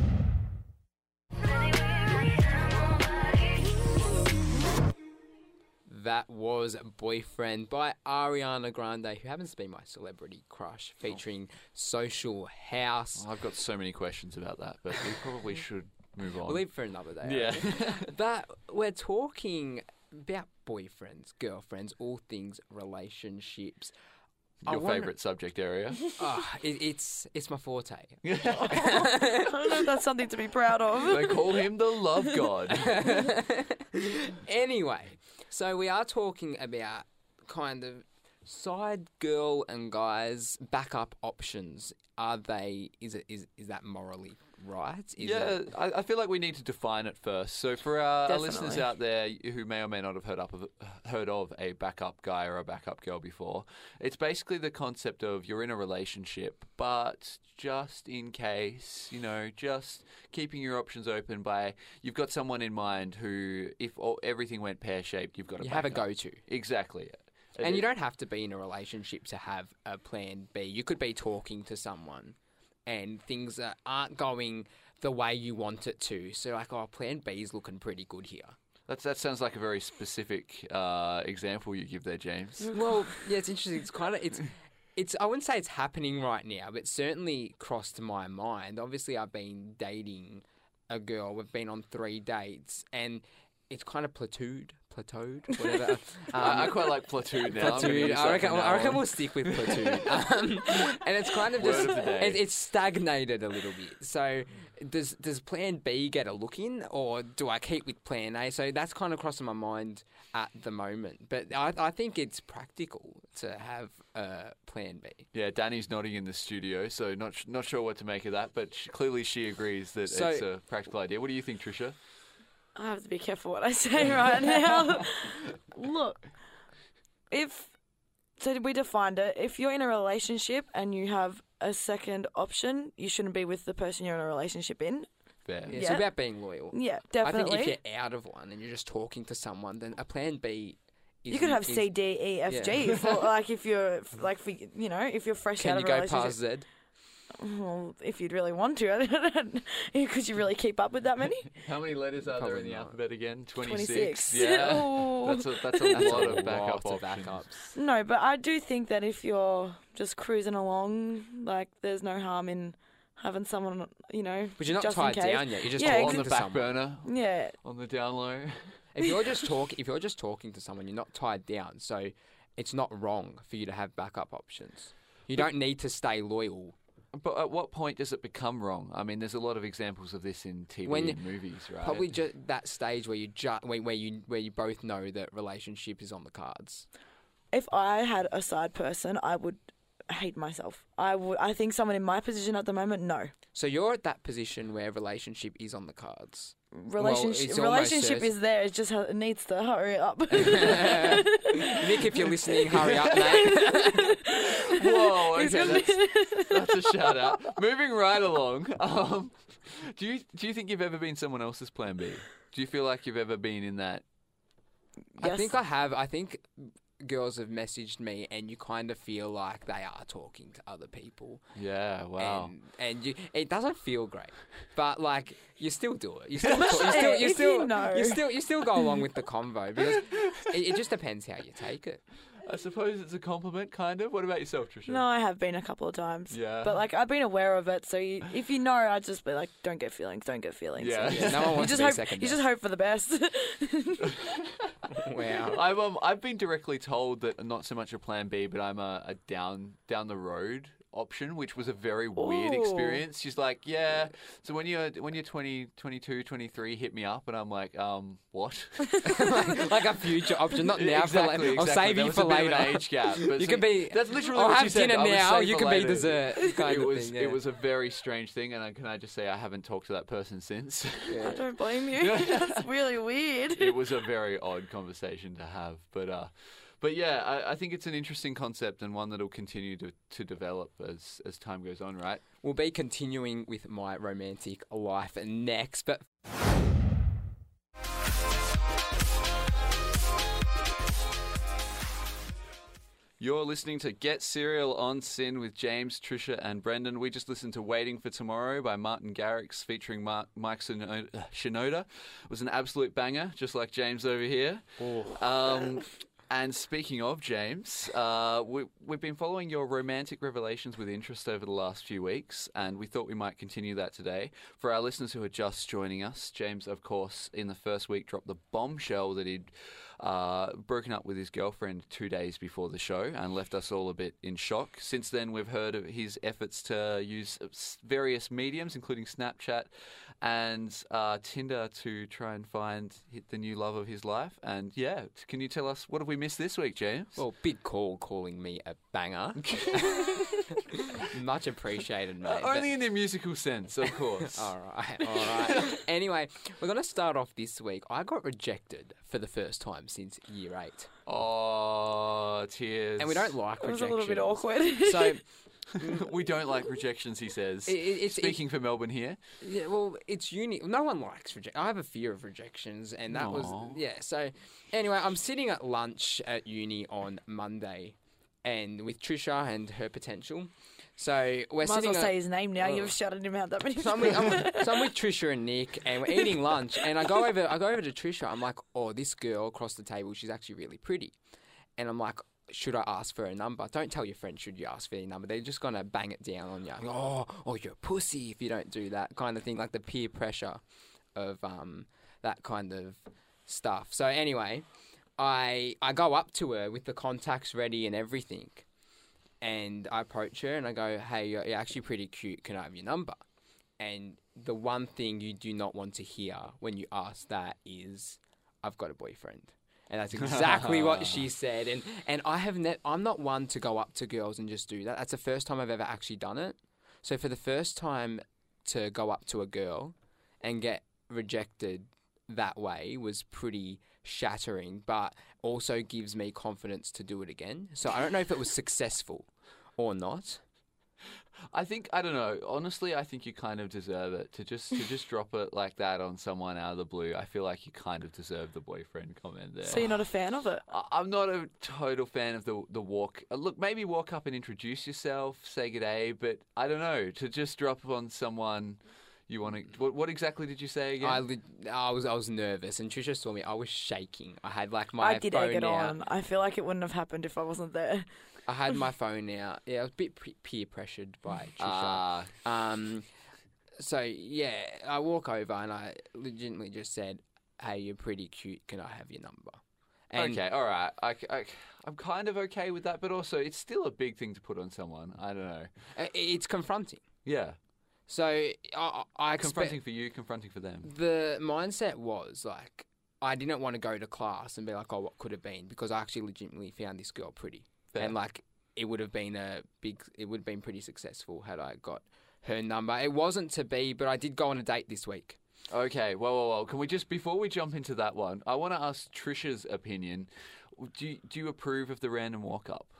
E: That was Boyfriend by Ariana Grande, who happens to be my celebrity crush, featuring Social House.
C: I've got so many questions about that, but we probably should move on.
E: We'll leave it for another day.
C: Yeah.
E: But we're talking about boyfriends, girlfriends, all things relationships. I
C: Your
E: wanna-
C: favourite subject area.
E: Oh, it, it's it's my forte.
D: I don't know if that's something to be proud of.
C: They call him the love god.
E: Anyway, so we are talking about kind of side girl and guys backup options. Are they? Is it? Is is that morally right? Is
C: yeah,
E: It,
C: I, I feel like we need to define it first. So for our, our listeners
D: Definitely.
C: out there who may or may not have heard up of heard of a backup guy or a backup girl before, it's basically the concept of you're in a relationship, but just in case, you know, just keeping your options open by you've got someone in mind who, if all, everything went pear shaped, you've got a
E: you have a
C: backup.
E: go-to.
C: Exactly.
E: And you don't have to be in a relationship to have a plan B. You could be talking to someone and things that aren't going the way you want it to. So like, oh, plan B is looking pretty good here.
C: That's, that sounds like a very specific uh, example you give there, James.
E: Well, yeah, it's interesting. It's kind of, it's, it's, I wouldn't say it's happening right now, but certainly crossed my mind. Obviously, I've been dating a girl. We've been on three dates and it's kind of plateaued. Plateaued, whatever. Um,
C: I, I quite like platoon now. I'm gonna
E: Platoon.
C: use that
E: I reckon,
C: from now
E: I reckon
C: on.
E: we'll stick with platoon. Um, and it's kind of
C: Word
E: just
C: of the day.
E: it, it's stagnated a little bit. So does does Plan B get a look in, or do I keep with Plan A? So that's kind of crossing my mind at the moment. But I, I think it's practical to have a Plan B.
C: Yeah, Danny's nodding in the studio, so not sh- not sure what to make of that, but sh- clearly she agrees that
E: So-
C: it's a practical idea. What do you think, Trisha?
D: I have to be careful what I say right now. Look, if so, we defined it. If you're in a relationship and you have a second option, you shouldn't be with the person you're in a relationship in.
C: Fair.
E: Yeah, It's
D: Yeah.
E: about being loyal.
D: Yeah,
E: I
D: definitely.
E: think if you're out of one and you're just talking to someone, then a Plan B.
D: you could have
E: is-
D: C, D, E, F,
E: Yeah.
D: G. For, like if you're like for, you know if you're fresh
E: Can
D: out
E: you
D: of a
E: go
D: relationship.
E: past Z?
D: Well, if you'd really want to, could you really keep up with that many?
C: How many letters are there
E: Probably
C: in the
E: not.
C: alphabet again?
D: twenty-six.
C: Yeah.
D: Oh.
C: That's a, that's a
E: That's
C: lot
E: a
C: of backup
E: lot of
C: options.
E: backups.
D: No, but I do think that if you're just cruising along, like there's no harm in having someone, you know,
E: But you're not
D: just in
E: tied
D: case.
E: down yet. You're just
D: Yeah,
E: talking
C: On the
E: to
C: back
E: someone.
C: burner,
D: Yeah,
C: on the down low.
E: If you're just talk, if you're just talking to someone, you're not tied down. So it's not wrong for you to have backup options. You don't need to stay loyal.
C: But at what point does it become wrong? I mean, there's a lot of examples of this in T V
E: When-
C: and movies, right?
E: Probably just that stage where you ju- where, where you where you both know that relationship is on the cards.
D: if I had a side person, I would hate myself. I would. I think someone in my position at the moment, no.
E: So you're at that position where relationship is on the cards.
D: Relationship,
E: it's almost
D: relationship
E: certain.
D: is there. It just ha- it needs to hurry up.
E: Nick, if you're listening, hurry up, mate.
C: Whoa, okay,
D: He's gonna
C: that's, that's a shout out. Moving right along. Um, do you do you think you've ever been someone else's Plan B? Do you feel like you've ever been in that?
E: I
D: Yes.
E: think I have. I think girls have messaged me, and you kind of feel like they are talking to other people.
C: Yeah, wow.
E: And, and you, it doesn't feel great, but like you still do it. You still, talk, you still, you
D: If you
E: still,
D: know.
E: you still, you still go along with the convo because it, it just depends how you take it.
C: I suppose it's a compliment, kind of. What about yourself, Trisha?
D: No, I have been a couple of times.
C: Yeah.
D: But like I've been aware of it, so you, if you know, I'd just be like, don't get feelings, don't get feelings.
C: Yeah.
E: Yeah, no one
D: you
E: wants
D: just
E: to be
D: hope,
E: second
D: you just
E: best.
D: hope for the best.
E: Wow.
C: I've um, I've been directly told that I'm not so much a Plan B, but I'm a, a down down the road option, which was a very weird
D: Ooh.
C: experience. She's like, yeah. So when you're when you're twenty, twenty-two, twenty-three, hit me up, and I'm like, um, what?
E: like, like a future option, not now.
C: exactly,
E: for la-
C: exactly.
E: I'll save
C: There
E: you
C: was
E: for
C: a bit of
E: later.
C: an age gap. But
E: You
C: so
E: could be.
C: That's literally
E: I'll
C: what
E: have
C: she said.
E: dinner
C: I will
E: now.
C: save
E: You
C: for
E: can be
C: later.
E: dessert. Kind
C: It
E: of
C: was
E: thing, yeah.
C: it was a very strange thing, and I, can I just say I haven't talked to that person since.
D: I don't blame you. That's really weird.
C: It was a very odd conversation to have, but uh, but yeah, I, I think it's an interesting concept and one that'll continue to, to develop as as time goes on, right?
E: We'll be continuing with my romantic life next, but
C: You're listening to Get Serial on Sin with James, Trisha, and Brendan. We just listened to Waiting for Tomorrow by Martin Garrix featuring Mark, Mike Shinoda. Shinoda. It was an absolute banger, just like James over here. Um, and speaking of James, uh, we, we've been following your romantic revelations with interest over the last few weeks, and we thought we might continue that today. For our listeners who are just joining us, James, of course, in the first week dropped the bombshell that he'd uh, broken up with his girlfriend two days before the show and left us all a bit in shock. Since then, we've heard of his efforts to use various mediums, including Snapchat and uh, Tinder, to try and find the new love of his life. And yeah, can you tell us, what have we missed this week, James?
E: Well, big call calling me a banger. Much appreciated, mate.
C: Uh, only in the musical sense, of course.
E: All right, all right. Anyway, we're going to start off this week. I got rejected for the first time since year eight.
C: Oh, tears.
E: And we don't like
D: It was
E: rejection.
D: a little bit awkward.
E: So
C: we don't like rejections, he says.
E: It- it- it's-
C: Speaking for Melbourne here.
E: Yeah, well, it's uni. No one likes rejection. I have a fear of rejections, and that
C: Aw.
E: was yeah. So anyway, I'm sitting at lunch at uni on Monday, and with Trisha and her potential. So we're
D: Might as
E: sitting.
D: well
E: at,
D: say his name now.
E: Oh.
D: You've shouted him out that many
E: so I'm, with, I'm, with, so I'm with Trisha and Nick, and we're eating lunch. And I go over. I go over to Trisha. I'm like, oh, this girl across the table, she's actually really pretty. And I'm like, should I ask for a number? Don't tell your friends should you ask for a number. They're just gonna bang it down on you. Oh, oh, you're a pussy if you don't do that kind of thing, like the peer pressure of um that kind of stuff. So anyway, I I go up to her with the contacts ready and everything, and I approach her and I go, hey, you're, you're actually pretty cute. Can I have your number? And the one thing you do not want to hear when you ask that is, I've got a boyfriend. And that's exactly what she said. And and I have ne- I'm not one to go up to girls and just do that. That's the first time I've ever actually done it. So for the first time to go up to a girl and get rejected that way was pretty shattering, but also gives me confidence to do it again. So I don't know if it was successful or not.
C: I think, I don't know, honestly, I think you kind of deserve it. To just to just drop it like that on someone out of the blue, I feel like you kind of deserve the boyfriend comment there.
D: So you're not a fan of it?
C: I- I'm not a total fan of the the walk. uh, Look, maybe walk up and introduce yourself, say good day, but I don't know, to just drop on someone you want to... What, what exactly did you say again?
E: I, li- I was I was nervous, and Trisha saw me. I was shaking. I had like my
D: I did
E: phone
D: egg it
E: out.
D: on. I feel like it wouldn't have happened if I wasn't there.
E: I had my phone out. Yeah, I was a bit pre- peer pressured by Trisha.
C: Ah,
E: Um, so yeah, I walk over and I legitimately just said, "Hey, you're pretty cute. Can I have your number?" And
C: okay, all right. I, I, I'm kind of okay with that, but also it's still a big thing to put on someone. I don't know.
E: i- it's confronting.
C: Yeah.
E: So I, I I expect
C: Confronting for you, confronting for them.
E: the mindset was like I didn't want to go to class and be like, "Oh, what could have been?" Because I actually legitimately found this girl pretty.
C: Fair.
E: And like it would have been a big, it would have been pretty successful had I got her number. It wasn't to be, but I did go on a date this week.
C: Okay, well, well, well. Can we just, before we jump into that one, I want to ask Trisha's opinion. Do you, do you approve of the random walk up?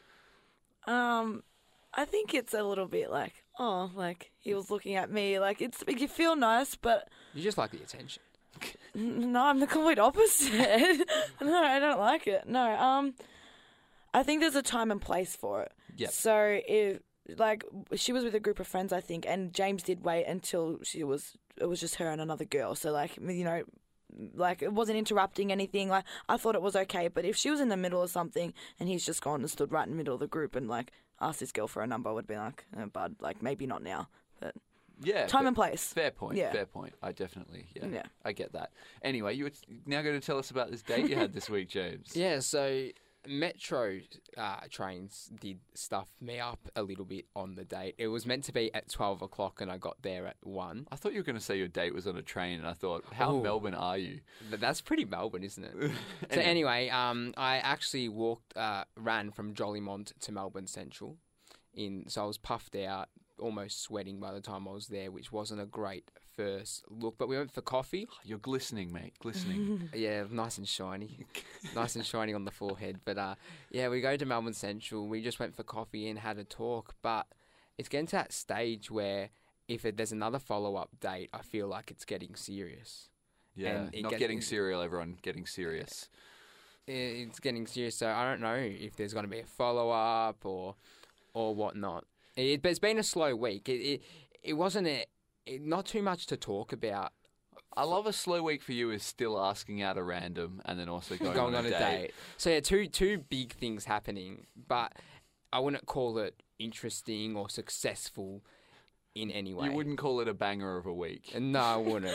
D: Um, I think it's a little bit like, oh, like he was looking at me. Like it's you feel nice, but
E: You just like the attention.
D: n- no, I'm the complete opposite. No, I don't like it. No, um, I think there's a time and place for it.
C: Yep.
D: So if like she was with a group of friends, I think, and James did wait until she was it was just her and another girl. So like you know. Like, it wasn't interrupting anything. Like, I thought it was okay. But if she was in the middle of something and he's just gone and stood right in the middle of the group and, like, asked this girl for a number, I would be like, oh, bud, like, maybe not now. But
C: Yeah.
D: time
C: fa-
D: and place.
C: Fair point.
D: Yeah.
C: Fair point. I definitely, yeah,
D: Yeah.
C: I get that. Anyway, you were now going to tell us about this date you had this week, James.
E: Yeah, so Metro uh, trains did stuff me up a little bit on the date. It was meant to be at twelve o'clock and I got there at one.
C: I thought you were going to say your date was on a train, and I thought, how
E: Ooh.
C: Melbourne are you?
E: Th- That's pretty Melbourne, isn't it? So anyway, um, I actually walked, uh, ran from Jollymont to Melbourne Central. In so I was puffed out, almost sweating by the time I was there, which wasn't a great first look. But we went for coffee.
C: You're glistening, mate. Glistening.
E: Yeah, nice and shiny, nice and shiny on the forehead. But uh, yeah, we go to Melbourne Central. We just went for coffee and had a talk. But it's getting to that stage where if it, there's another follow-up date, I feel like it's getting serious.
C: Yeah.
E: And it
C: Not
E: gets-
C: getting serial, everyone. Getting serious.
E: It's getting serious. So I don't know if there's going to be a follow-up or or whatnot. It, but it's been a slow week. It it, it wasn't a, it, not too much to talk about.
C: I love a slow week for you is still asking out a random and then also going,
E: going
C: on,
E: on a date. So yeah, two two big things happening, but I wouldn't call it interesting or successful in any way.
C: You wouldn't call it a banger of a week.
E: No, I wouldn't.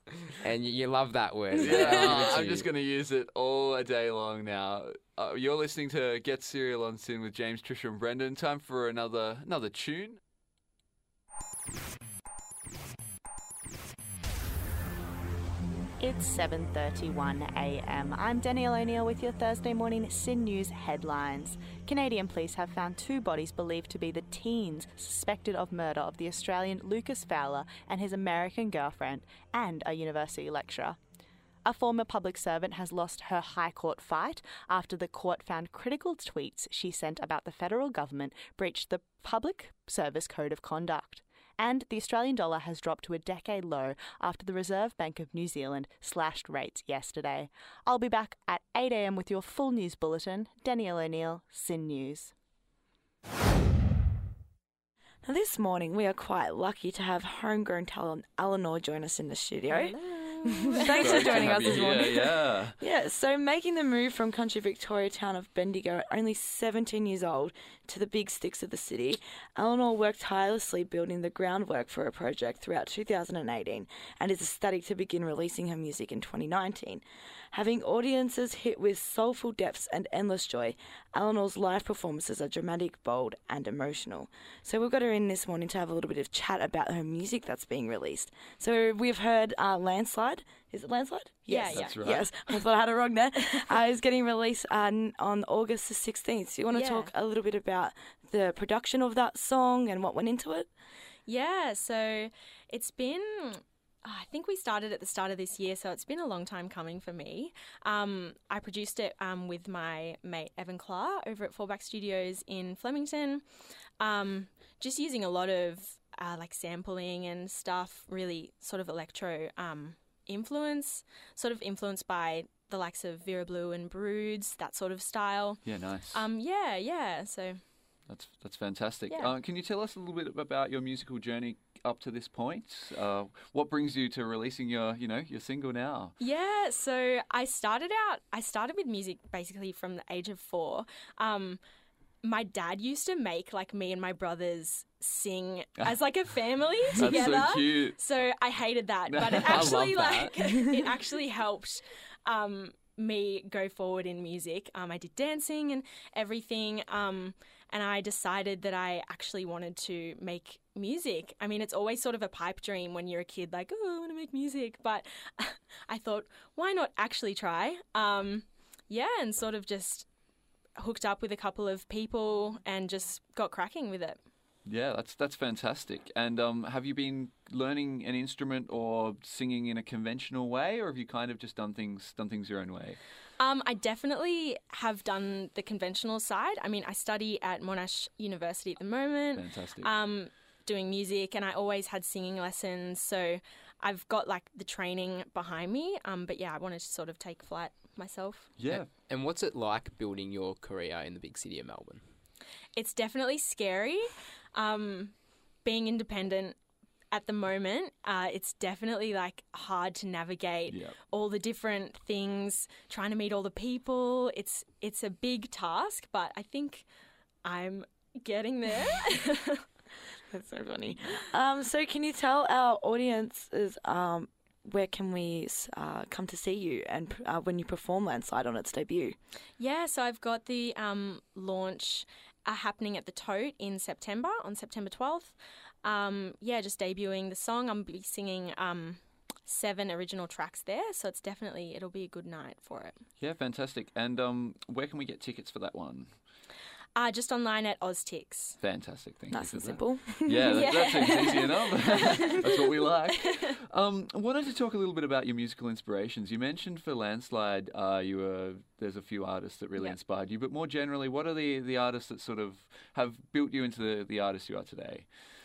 E: And you, you love that word.
C: Yeah, I'm just going to use it all a day long now. Uh, you're listening to Get Serial on Sin with James, Trisha and Brendan. Time for another another tune.
H: It's seven thirty-one a m. I'm Danielle O'Neill with your Thursday morning Sin News headlines. Canadian police have found two bodies believed to be the teens suspected of murder of the Australian Lucas Fowler and his American girlfriend and a university lecturer. A former public servant has lost her High Court fight after the court found critical tweets she sent about the federal government breached the Public Service Code of Conduct. And the Australian dollar has dropped to a decade low after the Reserve Bank of New Zealand slashed rates yesterday. I'll be back at eight a m with your full news bulletin. Danielle O'Neill, Sin News.
D: Now, this morning we are quite lucky to have homegrown talent Eleanor join us in the studio. Thanks for
C: Great to
D: joining
C: have
D: us
C: you
D: this
C: here,
D: morning.
C: Yeah.
D: Yeah, so making the move from country Victoria town of Bendigo at only seventeen years old to the big sticks of the city, Eleanor worked tirelessly building the groundwork for her project throughout two thousand eighteen and is ecstatic to begin releasing her music in twenty nineteen. Having audiences hit with soulful depths and endless joy, Eleanor's live performances are dramatic, bold and emotional. So we've got her in this morning to have a little bit of chat about her music that's being released. So we've heard uh, Landslide. Is it Landslide?
H: Yeah,
D: Yes.
H: yeah.
C: That's right.
D: Yes, I thought I had it wrong there. Uh, it's getting released uh, n- on August the sixteenth. So you want to
G: Yeah.
D: talk a little bit about the production of that song and what went into it?
G: Yeah, so it's been, I think we started at the start of this year, so it's been a long time coming for me. Um, I produced it um, with my mate Evan Clark over at Fallback Studios in Flemington, um, just using a lot of uh, like sampling and stuff, really sort of electro um, influence, sort of influenced by the likes of Vera Blue and Broods, that sort of style.
C: Yeah, nice.
G: Um, yeah, yeah, so...
C: That's that's fantastic.
G: Yeah.
C: Uh, can you tell us a little bit about your musical journey up to this point? Uh, what brings you to releasing your, you know, your single now?
G: Yeah, so I started out, I started with music basically from the age of four. Um, my dad used to make like me and my brothers sing as like a family
C: That's
G: together.
C: so cute.
G: So I hated that, but it
C: I love
G: actually
C: that.
G: like it actually helped um, me go forward in music. Um, I did dancing and everything. Um, and I decided that I actually wanted to make music. I mean, it's always sort of a pipe dream when you're a kid, like, oh, I want to make music. But I thought, why not actually try? Um, yeah, and sort of just hooked up with a couple of people and just got cracking with it.
C: Yeah, that's that's fantastic. And um, have you been learning an instrument or singing in a conventional way, or have you kind of just done things done things your own way?
G: Um, I definitely have done the conventional side. I mean, I study at Monash University at the moment.
C: Fantastic.
G: Um, doing music, and I always had singing lessons, so I've got like the training behind me. Um, but yeah, I wanted to sort of take flight myself.
C: Yeah.
E: And what's it like building your career in the big city of Melbourne?
G: It's definitely scary. Um, being independent at the moment, uh, it's definitely like hard to navigate
C: Yep.
G: all the different things, trying to meet all the people. It's it's a big task, but I think I'm getting there.
D: That's so funny. Um, so can you tell our audiences um, where can we uh, come to see you and uh, when you perform Landslide on its debut?
G: Yeah, so I've got the um, launch uh, happening at the Tote in September, on September twelfth. Um, yeah, just debuting the song. I'm be singing um, seven original tracks there, so it's definitely, it'll be a good night for it.
C: Yeah, fantastic. And um, where can we get tickets for that one?
G: Uh, just online at Oztix.
C: Fantastic. Thank
D: Nice
C: you
D: and
C: for
D: simple.
C: that. Yeah, that,
G: Yeah.
C: that seems easy enough. That's what we like. Um, I wanted to talk a little bit about your musical inspirations. You mentioned for Landslide, uh, you were there's a few artists that really
G: Yep.
C: inspired you, but more generally, what are the, the artists that sort of have built you into the, the artist you are today?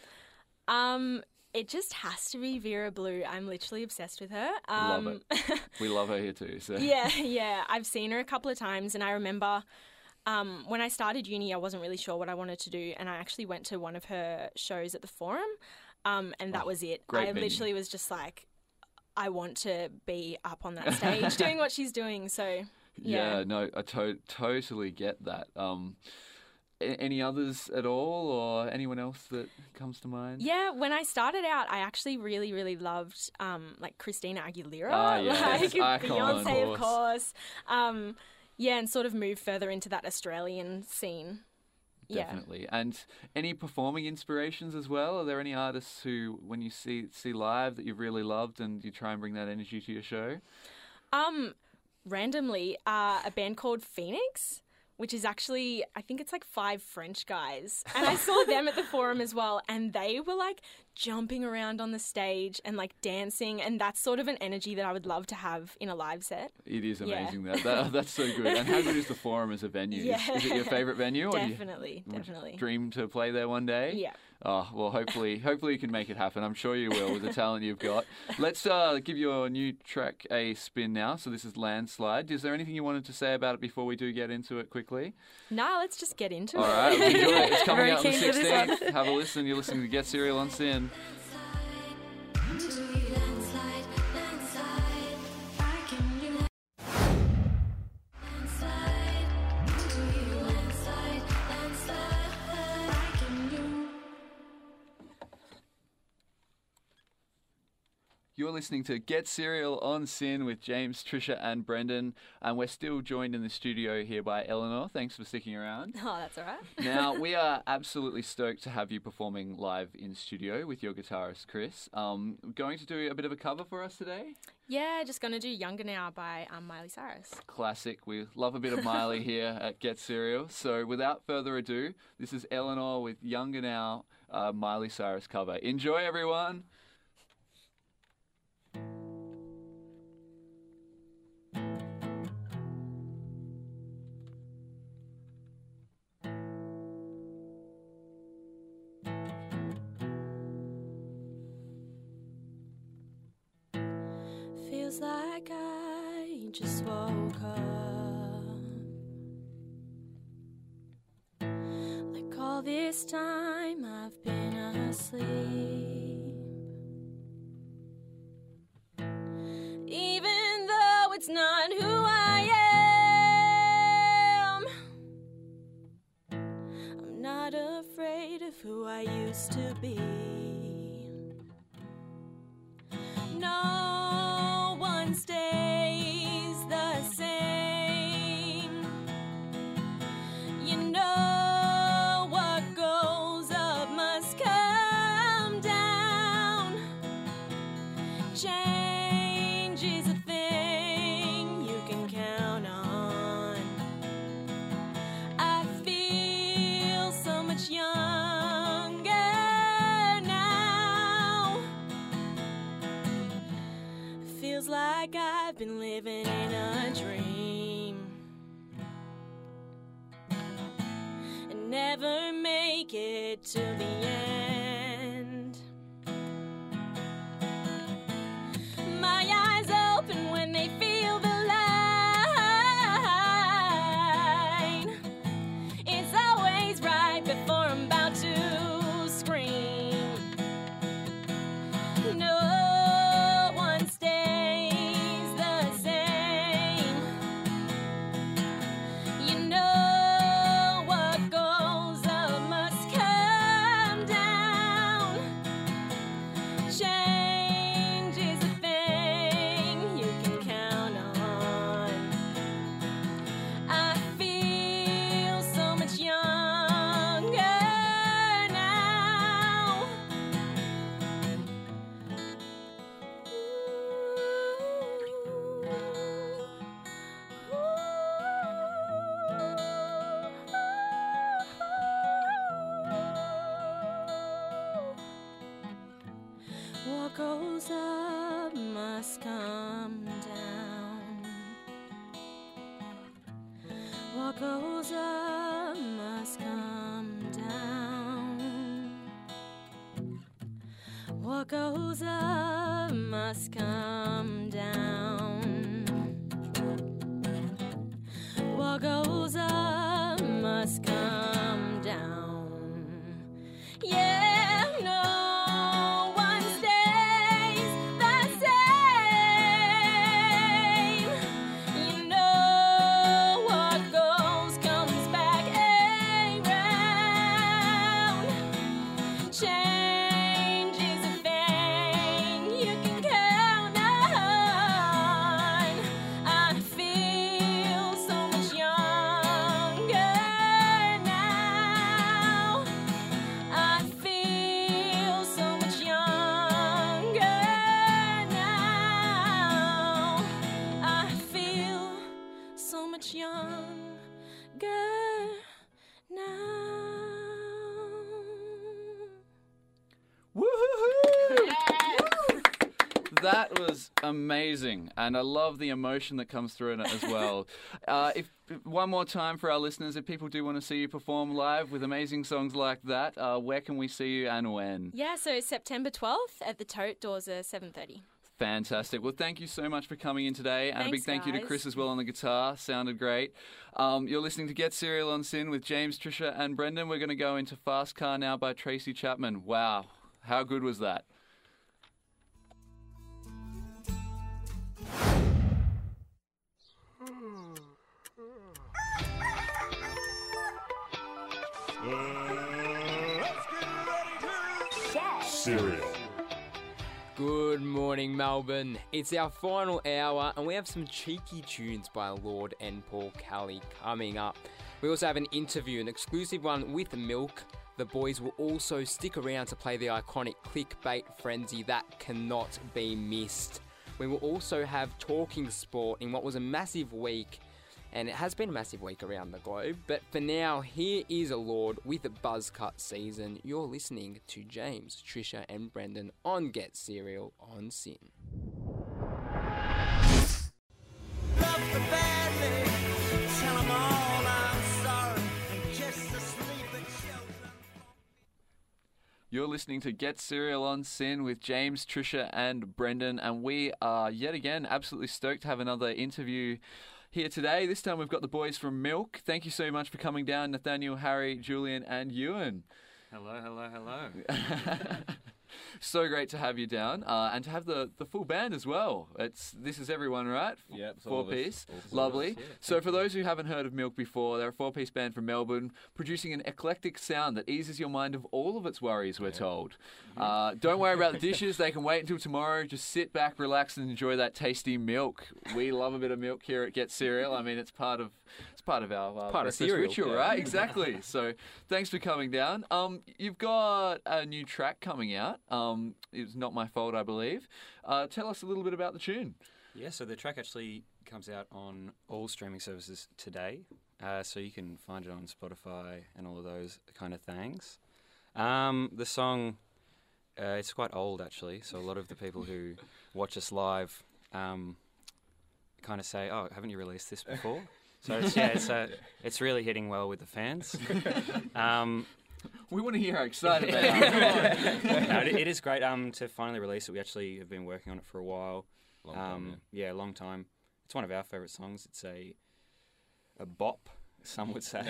G: Um, it just has to be Vera Blue. I'm literally obsessed with her.
C: Love
G: Um,
C: We love her here too. So
G: yeah, yeah. I've seen her a couple of times, and I remember um, when I started uni, I wasn't really sure what I wanted to do, and I actually went to one of her shows at the Forum, um, and that
C: Oh,
G: was it.
C: great
G: I
C: venue.
G: literally was just like, I want to be up on that stage doing what she's doing. So
C: Yeah,
G: yeah.
C: no, I to- totally get that. Um, a- any others at all, or anyone else that comes to mind?
G: Yeah, when I started out, I actually really, really loved um, like Christina Aguilera,
C: Ah, yes.
G: like
C: Icon,
G: Beyonce,
C: of
G: of course. Um, yeah, and sort of moved further into that Australian scene. Yeah.
C: Definitely. And any performing inspirations as well? Are there any artists who, when you see see live, that you've really loved and you try and bring that energy to your show?
G: Um, randomly, uh, a band called Phoenix, which is actually, I think it's like five French guys. And I saw them at the Forum as well, and they were like jumping around on the stage and like dancing, and that's sort of an energy that I would love to have in a live set.
C: It is
G: Yeah.
C: amazing. That, that That's so good. And how good is the Forum as a venue? Is-
G: Yeah.
C: Is, it your favourite venue? Or do you-
G: Definitely,
C: would you
G: definitely.
C: dream to play there one day?
G: Yeah.
C: Oh, well, hopefully hopefully you can make it happen. I'm sure you will with the talent you've got. Let's uh, give your new track a spin now. So this is Landslide. Is there anything you wanted to say about it before we do get into it quickly?
G: Nah, let's just get into
C: All
G: it.
C: right, well, enjoy it. It's coming
G: Very
C: out on the
G: keen for this one.
C: sixteenth. Have a listen. You're listening to Get Serial on Sin. You're listening to Get Serial on Sin with James, Trisha and Brendan, and we're still joined in the studio here by Eleanor. Thanks for sticking around.
G: Oh, that's all right.
C: Now, we are absolutely stoked to have you performing live in studio with your guitarist, Chris. Um, going to do a bit of a cover for us today?
G: Yeah, just going to do Younger Now by um, Miley Cyrus.
C: Classic. We love a bit of Miley here at Get Serial. So without further ado, this is Eleanor with Younger Now, uh, Miley Cyrus cover. Enjoy, everyone.
G: Feels like I just woke up. Like all this time I've been asleep. Even though it's not who I am, I'm not afraid of who I used to be. No one stays the same. You know what goes up must come down. Change is a thing you can count on. I feel so much younger now. Feels like I've been living in a dream and never make it to the end. My eyes open when they feel the light. It's always right before I'm about to scream. No one stays the same. You know what goes up must come down. Change is a thing you can count on. I feel so much younger now. What goes up must come down. What goes up must come down. What goes up must come down. What goes up must come down. Yeah, no one stays the same. You know what goes comes back around.
C: That was amazing, and I love the emotion that comes through in it as well. Uh, if one more time for our listeners, if people do want to see you perform live with amazing songs like that, uh, where can we see you and when?
G: Yeah, so September twelfth at the Tote. Doors are seven thirty.
C: Fantastic. Well, thank you so much for coming in today. And
G: Thanks,
C: a big thank you to
G: guys.
C: Chris as well on the guitar. Sounded great. Um, you're listening to Get Serial on Sin with James, Trisha and Brendan. We're going to go into Fast Car now by Tracy Chapman. Wow. How good was that?
B: Serial.
F: Good morning, Melbourne. It's our final hour, and we have some cheeky tunes by Lord and Paul Kelly coming up. We also have an interview, an exclusive one with Milk. The boys will also stick around to play the iconic clickbait frenzy that cannot be missed. We will also have talking sport in what was a massive week, and it has been a massive week around the globe. But for now, here is a Lord with a buzz cut season. You're listening to James, Trisha and Brendan on Get Serial on Sin.
C: You're listening to Get Serial on Sin with James, Trisha and Brendan, and we are yet again absolutely stoked to have another interview here today. This time we've got the boys from Milk. Thank you so much for coming down, Nathaniel, Harry, Julian and Ewan.
J: Hello, hello, hello.
C: So great to have you down, uh, and to have the, the full band as well. It's This is everyone, right?
J: Yep, it's all
C: Four
J: of us.
C: piece.
J: All four of
C: Lovely.
J: us, yeah,
C: So
J: thank
C: for
J: you.
C: those who haven't heard of Milk before, they're a four-piece band from Melbourne, producing an eclectic sound that eases your mind of all of its worries, we're told. Uh, don't worry about the dishes. They can wait until tomorrow. Just sit back, relax, and enjoy that tasty milk. We love a bit of milk here at Get Serial. I mean, it's part of it's part of our uh,
F: Part of
C: breakfast
F: cereal,
C: ritual,
F: yeah.
C: right? Exactly. So thanks for coming down. Um, you've got a new track coming out. Um, it's Not My Fault, I believe. Uh, tell us a little bit about the tune.
J: Yeah, so the track actually comes out on all streaming services today, uh, so you can find it on Spotify and all of those kind of things. Um, the song, uh, it's quite old actually, so a lot of the people who watch us live um, kind of say, "Oh, haven't you released this before?" So it's, yeah, it's uh, it's really hitting well with the fans. Um,
C: We want to hear how excited they are. Come on.
J: no, it, it is great um, to finally release it. We actually have been working on it for a while.
K: Long time,
J: um, yeah. long time. It's one of our favourite songs. It's a a bop, some would say.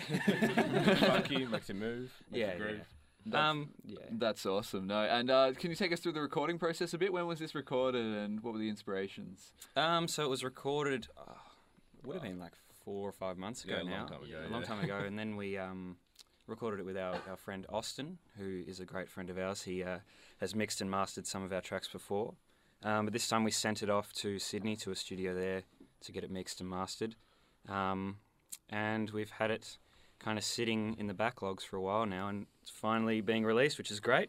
K: Funky, makes it move, makes
J: yeah,
K: it groove.
C: That's,
J: um, yeah.
C: that's awesome. No, and uh, can you take us through the recording process a bit? When was this recorded, and what were the inspirations?
J: Um, so it was recorded. Uh, would have been like four or five months ago
K: Yeah, a long
J: now.
K: time ago,
J: a long
K: yeah.
J: time ago, and then we um, recorded it with our, our friend Austin, who is a great friend of ours. He uh, has mixed and mastered some of our tracks before, um, but this time we sent it off to Sydney to a studio there to get it mixed and mastered, um, and we've had it kind of sitting in the backlogs for a while now, and it's finally being released, which is great.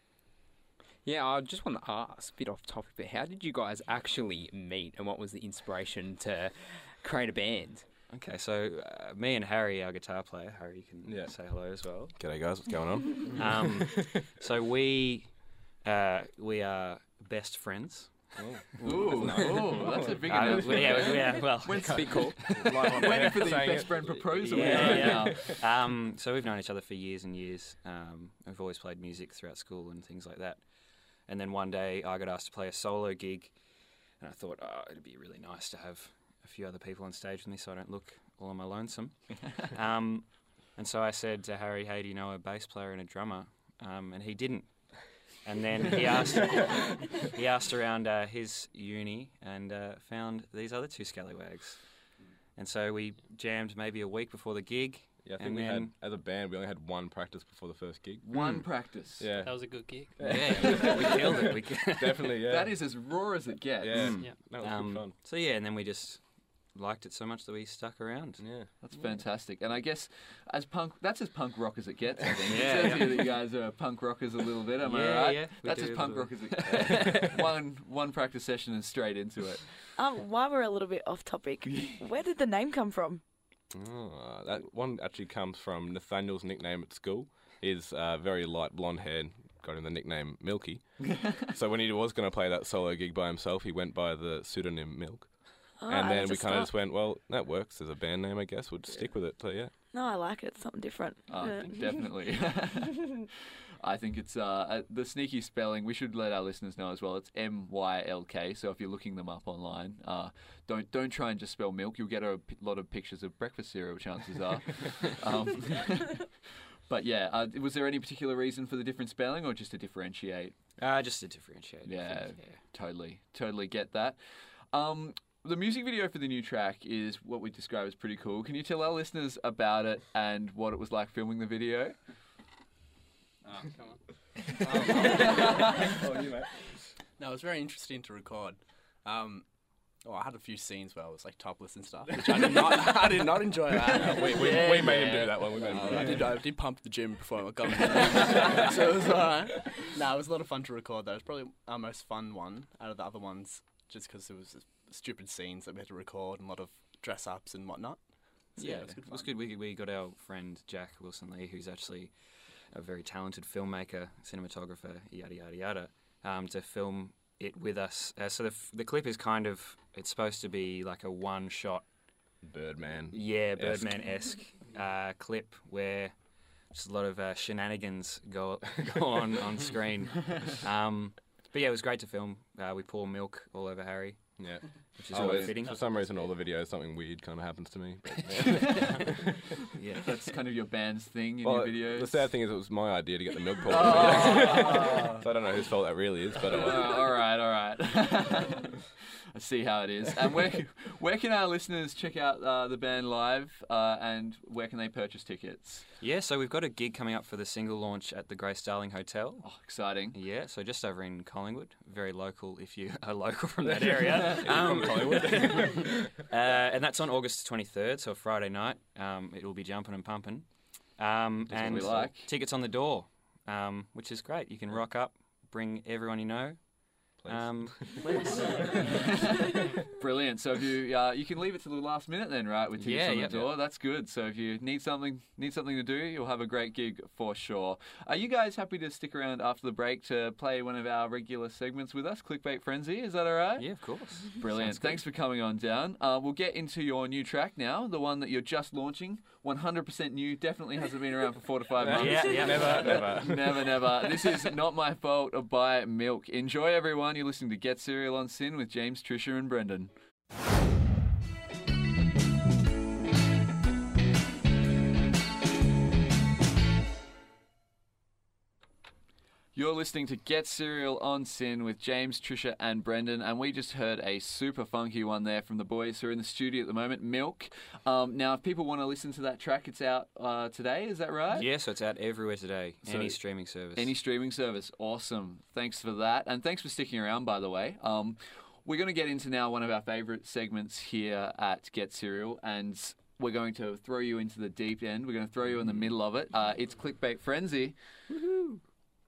F: Yeah, I just want to ask, a bit off topic, but how did you guys actually meet, and what was the inspiration to create a band?
J: Okay, so uh, me and Harry, our guitar player, Harry, you can
K: Yeah.
J: say hello as well.
K: G'day guys, what's going on?
J: Um, so we uh, we are best friends.
C: Ooh, ooh, that's a big
J: Uh,
C: announcement.
J: we- yeah, we- yeah, well,
C: When's
J: big call.
C: Waiting for the best friend proposal.
J: Yeah, yeah. Um, so we've known each other for years and years. Um, we've always played music throughout school and things like that. And then one day I got asked to play a solo gig, and I thought, oh, it'd be really nice to have a few other people on stage with me so I don't look all on my lonesome. um, and so I said to Harry, hey, do you know a bass player and a drummer? Um, and he didn't. And then he asked he asked around uh, his uni and uh, found these other two scallywags. And so we jammed maybe a week before the gig.
K: Yeah, I think
J: and
K: we
J: then,
K: had, as a band, we only had one practice before the first gig.
C: One practice.
K: Yeah.
L: That was a good gig.
J: Yeah, we killed it. We
K: Definitely, yeah.
C: That is as raw as it gets.
K: Yeah,
J: Mm.
L: Yeah.
K: that was
J: Um,
K: good fun.
J: So yeah, and then we just liked it so much that we stuck around.
K: Yeah.
C: That's fantastic. And I guess as punk, that's as punk rock as it gets, I think.
J: Yeah,
C: it says
J: yeah.
C: here that you guys are punk rockers a little bit, am I
J: Yeah,
C: right?
J: yeah, we
C: That's
J: do
C: as
J: a
C: punk rock
J: little
C: as it gets. one, one practice session and straight into it.
D: Um, while we're a little bit off topic, where did the name come from?
K: Oh, that one actually comes from Nathaniel's nickname at school. He's uh, very light blonde hair, got him the nickname Milky. So when he was going to play that solo gig by himself, he went by the pseudonym Milk.
D: Oh,
K: and
D: I
K: then we
D: just
K: kind of
D: thought-
K: just went, well, that works as a band name, I guess. We'll just stick with it. So yeah.
D: No, I like it. It's something different.
C: Oh,
D: Yeah.
C: definitely. I think it's uh, uh, the sneaky spelling. We should let our listeners know as well. It's M Y L K. So if you're looking them up online, uh, don't don't try and just spell milk. You'll get a p- lot of pictures of breakfast cereal. Chances are. um, but yeah, uh, was there any particular reason for the different spelling, or just to differentiate?
J: Uh, just to differentiate. I
C: Yeah,
J: think, yeah.
C: totally, totally get that. Um, the music video for the new track is what we describe as pretty cool. Can you tell our listeners about it and what it was like filming the video?
L: Oh, come on.
K: Oh, you, mate.
L: No, it was very interesting to record. Um, oh, I had a few scenes where I was like topless and stuff, which I did not. I did not enjoy that.
K: we, we,
L: Yeah,
K: we made him
L: yeah.
K: do that one. We made him
L: Uh,
K: do
L: I
K: that.
L: did. I did pump the gym before I got in there. So it was alright. No, it was a lot of fun to record. Though it was probably our most fun one out of the other ones, just because it was stupid scenes that we had to record and a lot of dress ups and whatnot. So,
J: Yeah,
L: it was good.
J: it was
L: fun.
J: good. We, we got our friend Jack Wilson Lee, who's actually a very talented filmmaker, cinematographer, yada yada yada, um, to film it with us. Uh, so the f- the clip is kind of it's supposed to be like a one shot,
K: Birdman.
J: yeah, Birdman esque uh, clip where just a lot of uh, shenanigans go go on on screen. Um, but yeah, it was great to film. Uh, we pour milk all over Harry.
K: Yeah.
J: Which is
K: Oh,
J: really
K: it's-
J: fitting.
K: For some reason, all the videos, something weird kind of happens to me. But,
J: Yeah,
C: That's kind of your band's thing in
K: well,
C: your videos.
K: the sad thing is, it was my idea to get the milk poured.
C: Oh.
K: So I don't know whose fault that really is, but
C: Uh,
K: uh,
C: all right, all right. I see how it is. And where where can our listeners check out uh, the band live, uh, and where can they purchase tickets?
J: yeah. So we've got a gig coming up for the single launch at the Grace Darling Hotel.
C: Oh, exciting!
J: Yeah, so just over in Collingwood, very local if you are local from that area.
K: from Collingwood.
J: uh, and that's on August twenty-third, so a Friday night. Um, it will be jumping and pumping. Um,
C: That's what
J: and
C: we like.
J: tickets on the door, um, which is great. You can rock up, bring everyone you know.
K: Please.
J: Um,
C: Brilliant. So if you uh, you can leave it to the last minute then, right? With tickets
J: Yeah,
C: on
J: yeah.
C: the door, that's good. So if you need something need something to do, you'll have a great gig for sure. Are you guys happy to stick around after the break to play one of our regular segments with us, Clickbait Frenzy? Is that all right?
J: yeah, of course.
C: Brilliant.
J: Sounds good.
C: Thanks for coming on down. Uh, we'll get into your new track now, the one that you're just launching. one hundred percent new, definitely hasn't been around for four to five months.
J: Yeah, yeah.
K: Never, never.
C: Never, never. This is Not My Fault by Milk. Enjoy, everyone. You're listening to Get Serial on Sin with James, Trisha, and Brendan. You're listening to Get Serial on Sin with James, Trisha, and Brendan, and we just heard a super funky one there from the boys who are in the studio at the moment, Milk. Um, now, if people want to listen to that track, it's out uh, today, is that right?
J: Yeah, so it's out everywhere today.
C: So-
J: Any streaming service.
C: Any streaming service. Awesome. Thanks for that. And thanks for sticking around, by the way. Um, we're going to get into now one of our favourite segments here at Get Serial, and we're going to throw you into the deep end. We're going to throw you in the middle of it. Uh, it's Clickbait Frenzy. Woohoo!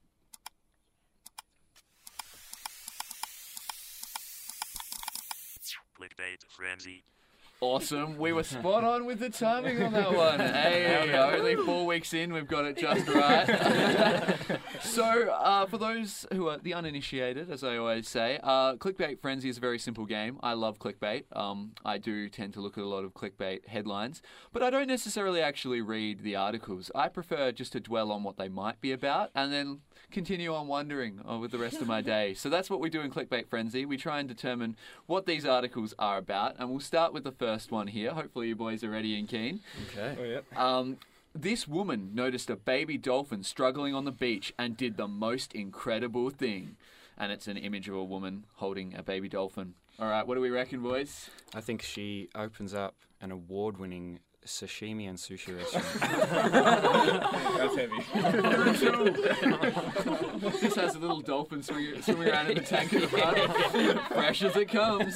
B: Clickbait Frenzy.
C: Awesome. We were spot on with the timing on that one. Hey, only four weeks in, we've got it just right. So, uh, for those who are the uninitiated, as I always say, uh, Clickbait Frenzy is a very simple game. I love clickbait. Um, I do tend to look at a lot of clickbait headlines, but I don't necessarily actually read the articles. I prefer just to dwell on what they might be about and then continue on wondering uh, with the rest of my day. So that's what we do in Clickbait Frenzy. We try and determine what these articles are about, and we'll start with the first one here. Hopefully you boys are ready and keen.
J: Okay.
K: Oh, yep.
C: Um, this woman noticed a baby dolphin struggling on the beach and did the most incredible thing. And it's an image of a woman holding a baby dolphin. All right, what do we reckon, boys?
J: I think she opens up an award-winning sashimi and sushi restaurant.
K: That's heavy.
C: This has a little dolphin swimming, swimming around in the tank at the front. Fresh as it comes.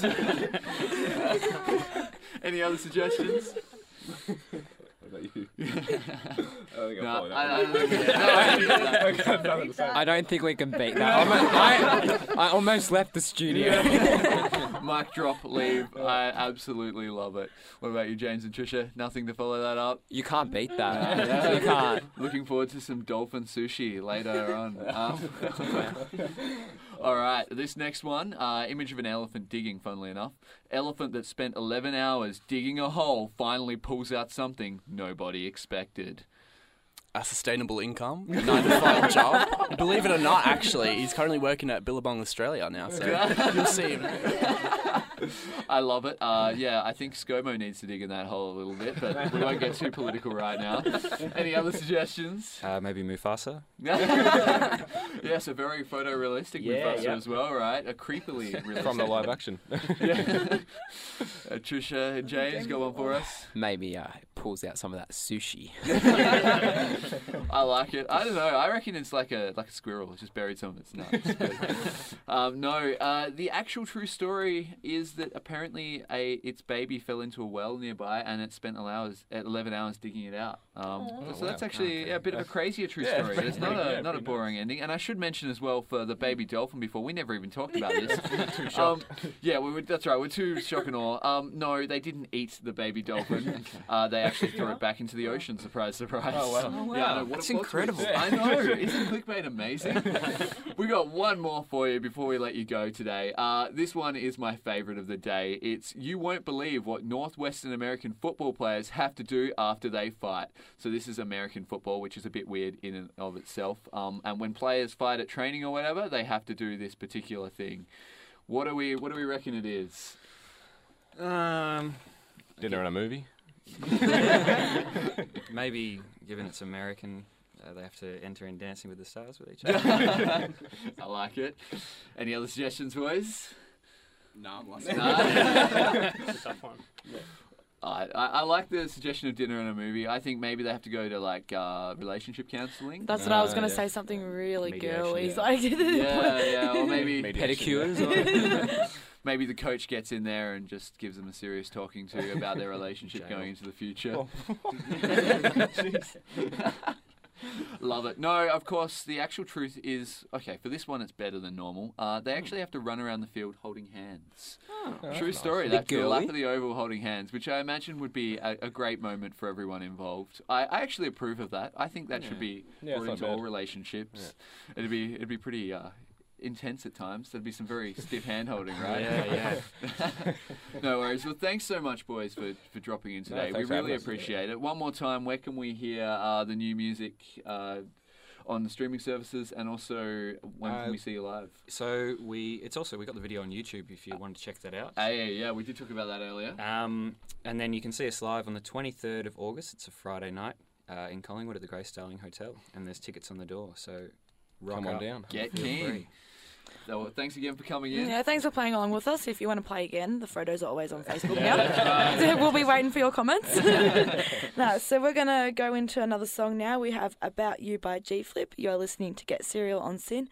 C: Any other suggestions?
K: What about you? I don't think
C: No,
K: I'll follow
C: I, I
K: that
C: don't think no, I didn't get that.
K: one. Okay, nothing to say.
F: I don't think we can beat that. Almo- I, I almost left the studio.
C: Mic drop, leave. I absolutely love it. What about you, James and Trisha? Nothing to follow that up?
E: You can't beat that.
C: Yeah,
E: You can't.
C: Looking forward to some dolphin sushi later on. Um, all right, this next one, uh, image of an elephant digging, funnily enough. Elephant that spent eleven hours digging a hole finally pulls out something nobody expected.
L: A sustainable income, nine to five job. Believe it or not, actually, he's currently working at Billabong Australia now, so you'll see him.
C: I love it. Uh, yeah, I think ScoMo needs to dig in that hole a little bit, but we won't get too political right now. Any other suggestions?
J: Uh, maybe Mufasa.
C: Yes, a very photorealistic
J: Yeah,
C: Mufasa
J: yeah.
C: as well, right? A creepily realistic.
K: From the live action.
C: Yeah. Uh, Trisha and James, go on for us.
E: Maybe uh, pulls out some of that sushi.
C: I like it. I don't know. I reckon it's like a like a squirrel. It's just buried some of its nuts. But, um, no, uh, the actual true story is that apparently a its baby fell into a well nearby and it spent hours, eleven hours digging it out. Um,
K: Oh,
C: so that's
K: wow.
C: actually
K: Okay.
C: yeah, a bit of a crazier true
K: Yeah,
C: story.
K: pretty-
C: It's not
K: pretty-
C: a
K: yeah,
C: not a
K: pretty
C: boring ending. And I should mention as well for the baby dolphin before we never even talked about this.
K: Too
C: um,
K: shocked.
C: yeah, we were, that's right. We're too shock and awe. Um, no, they didn't eat the baby dolphin. Uh, they actually threw it back into the ocean. Surprise, surprise.
K: Oh, wow. Oh,
C: Yeah, I
K: wow.
C: know. What
E: That's
C: a plot twist.
E: incredible.
C: I know. Isn't clickbait amazing? We got one more for you before we let you go today. Uh, this one is my favourite of the day. It's you won't believe what Northwestern American football players have to do after they fight. So this is American football, which is a bit weird in and of itself. Um, and when players fight at training or whatever, they have to do this particular thing. What do we What do we reckon it is?
J: Um,
K: Dinner and a movie.
J: maybe, given it's American, uh, they have to enter in Dancing with the Stars with each other.
C: I like it. Any other suggestions, boys?
L: No, I'm lost.
C: It's a tough one. I, I I like the suggestion of dinner and a movie. I think maybe they have to go to like uh, relationship counselling.
D: That's what I was
K: Uh,
D: going to
K: yeah.
D: say, something really
K: Mediation,
D: girly.
K: yeah.
D: Like,
C: Yeah, yeah, or maybe
E: Pedicures. Or...
C: maybe the coach gets in there and just gives them a serious talking to about their relationship going into the future. Love it. No, of course, the actual truth is, okay, for this one it's better than normal. Uh, they actually have to run around the field holding hands. True story. They have to do a lap
E: girly.
C: of the oval holding hands, which I imagine would be a, a great moment for everyone involved. I, I actually approve of that. I think that should be
K: Yeah, it's
C: brought
K: not
C: into all
K: bad.
C: relationships. It'd be it'd be pretty uh, intense at times. There'd be some very stiff hand holding, right?
J: Yeah,
C: yeah. No worries. Well, thanks so much, boys, for, for dropping in today. we
K: thanks for having
C: really
K: us.
C: appreciate it. One more time, where can we hear uh, the new music uh, on the streaming services, and also when can
J: Uh,
C: we see you live?
J: So we, it's also, we got the video on YouTube if you wanted to check that out.
C: Uh, yeah, yeah, we did talk about that earlier.
J: Um, and then you can see us live on the twenty-third of August. It's a Friday night uh, in Collingwood at the Grey Starling Hotel, and there's tickets on the door. So rock
K: Come on
J: up.
K: down.
C: Get
J: Feel
C: keen.
J: free.
C: So, well, thanks again for coming in.
D: Yeah, thanks for playing along with us. If you want to play again, the photos are always on Facebook
C: Yeah,
D: now.
C: that's right.
D: We'll be waiting for your comments. No, so we're going to go into another song now. We have About You by G Flip. You're listening to Get Serial on Sin.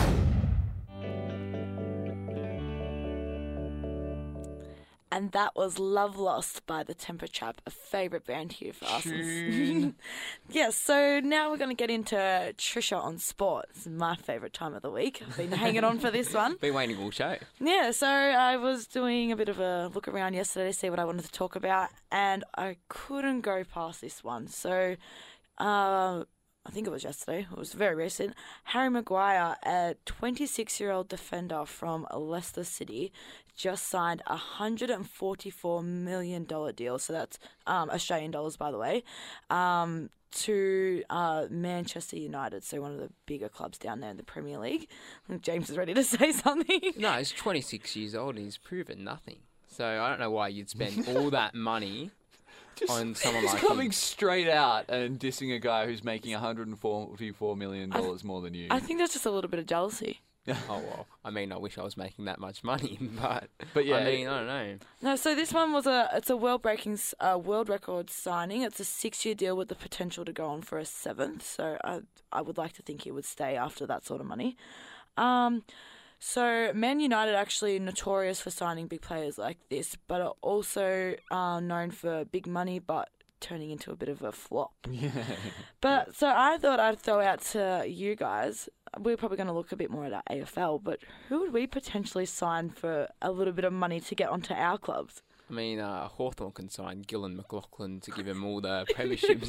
D: And that was Love Lost by The Temper Trap, a favourite band here for us.
C: Tune.
D: Yes, so now we're going to get into Trisha on Sport. It's my favourite time of the week. I've been hanging on for this one.
E: Been waiting all show.
D: Yeah, so I was doing a bit of a look around yesterday to see what I wanted to talk about, and I couldn't go past this one. So, uh, I think it was yesterday. It was very recent. Harry Maguire, a twenty-six-year-old defender from Leicester City, just signed a one hundred forty-four million dollars deal. So that's um, Australian dollars, by the way, um, to uh, Manchester United, so one of the bigger clubs down there in the Premier League. James is ready to say something.
E: No, he's twenty-six years old and he's proven nothing. So I don't know why you'd spend all that money on someone
C: Just
E: like
C: coming
E: him.
C: straight out and dissing a guy who's making one hundred forty-four million dollars more than you.
D: I think that's just a little bit of jealousy.
E: Oh, well, I mean, I wish I was making that much money, but,
C: But yeah,
E: I mean, I don't know.
D: No, so this one was a it's a world breaking uh, world record signing. It's a six year deal with the potential to go on for a seventh. So I I would like to think he would stay after that sort of money. Um, so Man United are actually notorious for signing big players like this, but are also uh, known for big money but turning into a bit of a flop.
M: Yeah.
D: But so I thought I'd throw out to you guys. We're probably going to look a bit more at our A F L, but who would we potentially sign for a little bit of money to get onto our clubs?
E: I mean, uh, Hawthorn can sign Gillan McLaughlin to give him all the premierships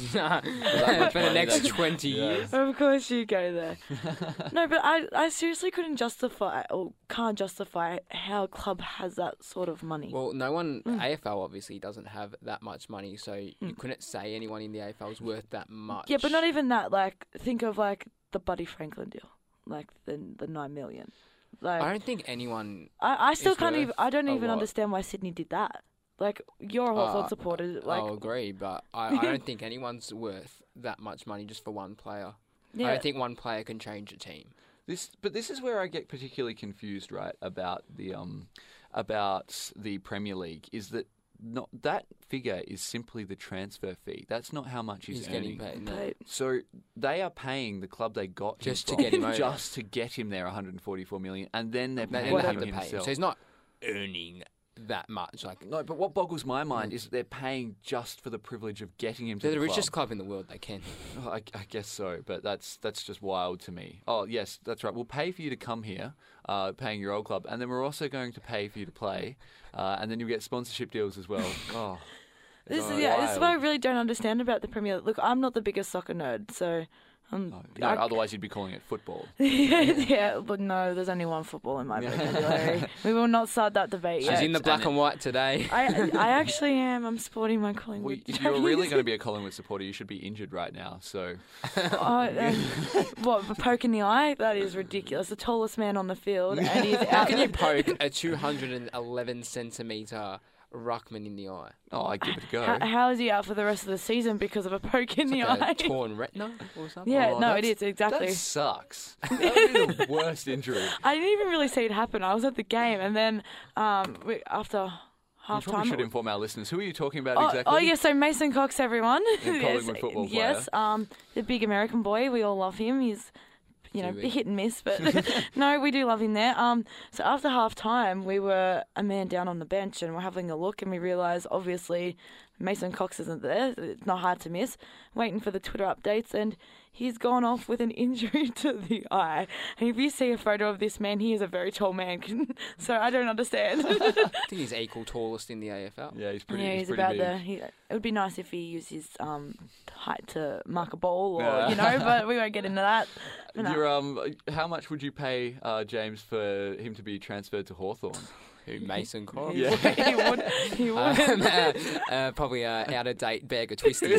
E: for the next twenty years.
D: Of course you go there. No, but I, I seriously couldn't justify or can't justify how a club has that sort of money.
E: Well, no one,
D: Mm.
E: A F L obviously doesn't have that much money, so you
D: Mm.
E: couldn't say anyone in the A F L is worth that much.
D: Yeah, but not even that. Like, think of like the Buddy Franklin deal, like the the nine million. Like,
E: I don't think anyone.
D: I, I still
E: is
D: can't
E: worth
D: even. I don't
E: a
D: even
E: lot.
D: understand why Sydney did that. Like, you're a Hawthorn
E: Uh,
D: supporter. Like,
E: I'll agree, but I, I don't think anyone's worth that much money just for one player.
D: Yeah.
E: I don't think one player can change a team.
M: This, but this is where I get particularly confused, right? About the um, about the Premier League is that not that figure is simply the transfer fee. That's not how much he's,
E: He's
M: earning.
E: getting paid, no.
D: Paid.
M: So they are paying the club they got him
E: Just to
M: from
E: get him over.
M: just to get him there, one hundred forty-four million, and then they're
E: They
M: paying
E: don't have
M: him
E: to pay him,
M: himself.
E: so he's not earning that much. Like
M: No, but what boggles my mind is that they're paying just for the privilege of getting him to
E: they're the
M: the
E: richest
M: club.
E: club in the world. They can.
M: Oh, I, I guess so, but that's that's just wild to me. Oh, yes, that's right. We'll pay for you to come here, uh, paying your old club, and then we're also going to pay for you to play, uh, and then you'll get sponsorship deals as well. Oh,
D: This
M: it's
D: is yeah. This is what I
M: wild.
D: really don't understand about the Premier League. Look, I'm not the biggest soccer nerd, so um,
M: No,
D: I-
M: otherwise you'd be calling it football.
D: yeah, but no, there's only one football in my vocabulary. We will not start that debate
E: She's
D: yet.
E: in the black and white today.
D: I I actually am. I'm sporting my
M: Well,
D: Collingwood.
M: if you're really going to be a Collingwood supporter, you should be injured right now. So,
D: Oh, um, what, a poke in the eye? That is ridiculous. The tallest man on the field, and he's
E: How
D: out.
E: can you poke a two hundred eleven centimetre ruckman in the eye?
M: oh, I give it a go.
D: How, how is he out for the rest of the season because of a poke in the
E: Like
D: eye?
E: a torn retina or something?
D: Yeah,
M: Oh,
D: no, it
M: that's-
D: is exactly.
M: That sucks. That would be the worst injury.
D: I didn't even really see it happen. I was at the game, and then um, we, after
M: You
D: half
M: probably
D: time.
M: should inform our listeners. Who are you talking about
D: Oh,
M: exactly?
D: oh yeah, so Mason Cox, everyone.
M: The Collingwood football player.
D: Yes, um, the big American boy. We all love him. He's, you know,
E: Kiwi.
D: hit and miss, but no, we do love him there. Um, so after half time, we were a man down on the bench, and we're having a look, and we realised obviously Mason Cox isn't there. It's not hard to miss. Waiting for the Twitter updates, and he's gone off with an injury to the eye. And if you see a photo of this man, he is a very tall man. So I don't understand.
E: I think he's equal tallest in the A F L.
M: Yeah, he's pretty.
D: yeah,
M: he's,
D: he's,
M: pretty
D: about
M: big.
D: the. He, it would be nice if he used his um, height to mark a ball, or
M: Yeah.
D: you know, but we won't get into that. But no.
M: You're, um, how much would you pay uh, James for him to be transferred to Hawthorn?
E: Who, Mason Cox?
D: He
M: Yeah.
D: would. He would. He would.
E: Um, uh, uh, probably a out of date bag of twisties.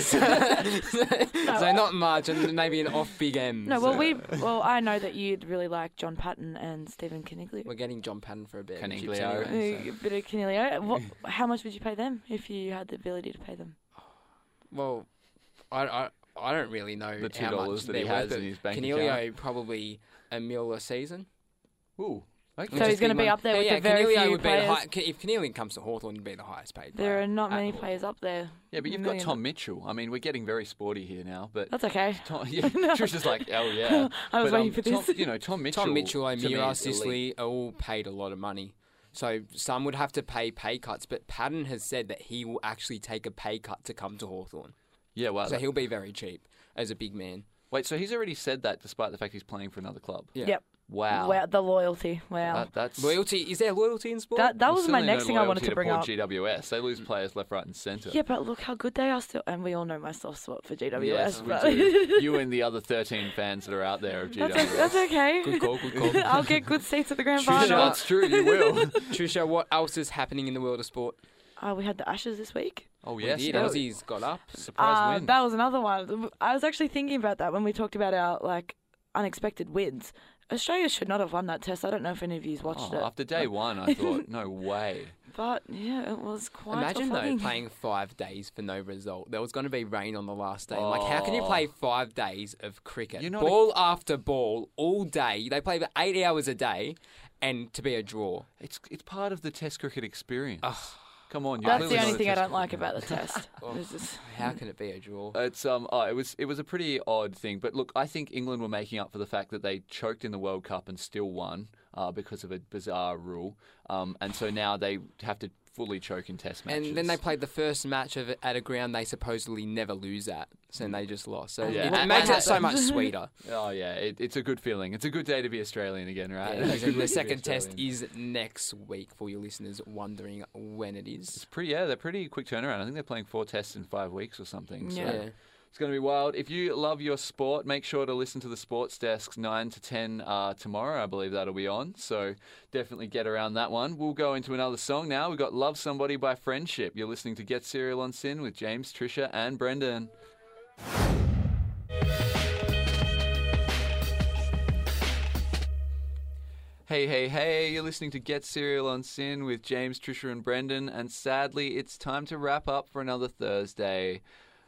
E: so not much, and maybe an off big M.
D: No, well,
E: so
D: we. Well, I know that you'd really like John Patton and Stephen Caniglio.
E: We're getting John Patton for a bit.
M: Caniglio.
E: Anyway,
D: A bit of Caniglio. What, how much would you pay them if you had the ability to pay them?
E: so. Well, I, I I don't really know
M: The two
E: how much
M: dollars that
E: they're
M: he
E: worth,
M: has
E: but
M: in his bank
E: Caniglio
M: account.
E: probably a mil a season.
M: Ooh. Okay.
D: So he's going to be up there
E: yeah,
D: with
E: yeah,
D: the very
E: Caniglio
D: few
E: would be the
D: players.
E: high, if Caniglio comes to Hawthorn, he'd be the highest paid
D: There
E: player
D: are not
E: at
D: many
E: Hawthorn.
D: players up there.
M: Yeah, but you've
D: A
M: got
D: million.
M: Tom Mitchell. I mean, we're getting very sporty here now, but
D: That's okay.
M: Tom, yeah, Trisha's like, oh yeah.
D: I was
M: but,
D: waiting
M: um,
D: for
M: Tom,
D: this.
M: you know, Tom Mitchell.
E: Tom Mitchell,
M: to me,
E: O'Meara,
M: is elite.
E: Sicily are all paid a lot of money. So some would have to pay pay cuts, but Patton has said that he will actually take a pay cut to come to Hawthorn.
M: Yeah, wow.
E: So he'll be very cheap as a big man.
M: Wait, so he's already said that despite the fact he's playing for another club?
E: Yeah.
D: Yep.
M: Wow.
D: Wow, the loyalty. Wow.
M: That, that's
E: Loyalty, is there loyalty in sport?
D: That that
M: There's
D: was my
M: certainly
D: next
M: no
D: thing I wanted
M: loyalty
D: to bring
M: poor
D: up.
M: G W S. They lose players left, right, and centre.
D: Yeah, but look how good they are still, and we all know my soft spot for G W
M: Yes,
D: S.
M: we
D: but
M: do. You and the other thirteen fans that are out there of G W S.
D: That's, o- that's okay.
E: Good call, good call.
D: I'll get good seats at the grand
E: Trisha,
D: final.
M: That's true, you will.
E: Trisha, what else is happening in the world of sport?
D: Uh, we had the Ashes this week.
M: Oh,
E: We
M: yes.
E: did.
M: that-
E: Aussies got up.
M: Surprise
D: Uh,
M: win.
D: that was another one. I was actually thinking about that when we talked about our like unexpected wins. Australia should not have won that test. I don't know if any of you watched
M: Oh,
D: it.
M: after day one, I thought, no way.
D: But yeah, it was quite.
E: Imagine though
D: befuddling.
E: playing five days for no result. There was going to be rain on the last day. Like, how can you
M: Oh.
E: play five days of cricket,
M: You're not a-
E: ball after ball, all day? They play for eight hours a day, and to be a draw.
M: It's it's part of the Test cricket experience.
E: Ugh.
M: Come on, you
D: That's
M: clearly
D: the only
M: not a
D: thing I
M: Test
D: don't like
M: cricket
D: about the test.
E: Oh,
D: It's just-
E: how can it be a draw?
M: It's um oh, it was it was a pretty odd thing, but look, I think England were making up for the fact that they choked in the World Cup and still won uh, because of a bizarre rule, um, and so now they have to fully choke in test matches.
E: And then they played the first match of it at a ground they supposedly never lose at, so then they just lost. So
M: Yeah.
E: it,
M: And
E: it makes
M: what
E: it so much sweeter.
M: Oh yeah, it, it's a good feeling. It's a good day to be Australian again, right?
E: Yeah,
M: It's
E: so
M: good
E: the
M: to be
E: second test
M: Australian.
E: is next week for your listeners wondering when it is.
M: It's pretty, yeah, they're pretty quick turnaround. I think they're playing four tests in five weeks or something. So.
E: Yeah.
M: It's going to be wild. If you love your sport, make sure to listen to the Sports Desks nine to ten uh, tomorrow. I believe that'll be on. So definitely get around that one. We'll go into another song now. We've got Love Somebody by Friendship. You're listening to Get Serial on Sin with James, Trisha and Brendan. Hey, hey, hey, you're listening to Get Serial on Sin with James, Trisha and Brendan. And sadly, it's time to wrap up for another Thursday.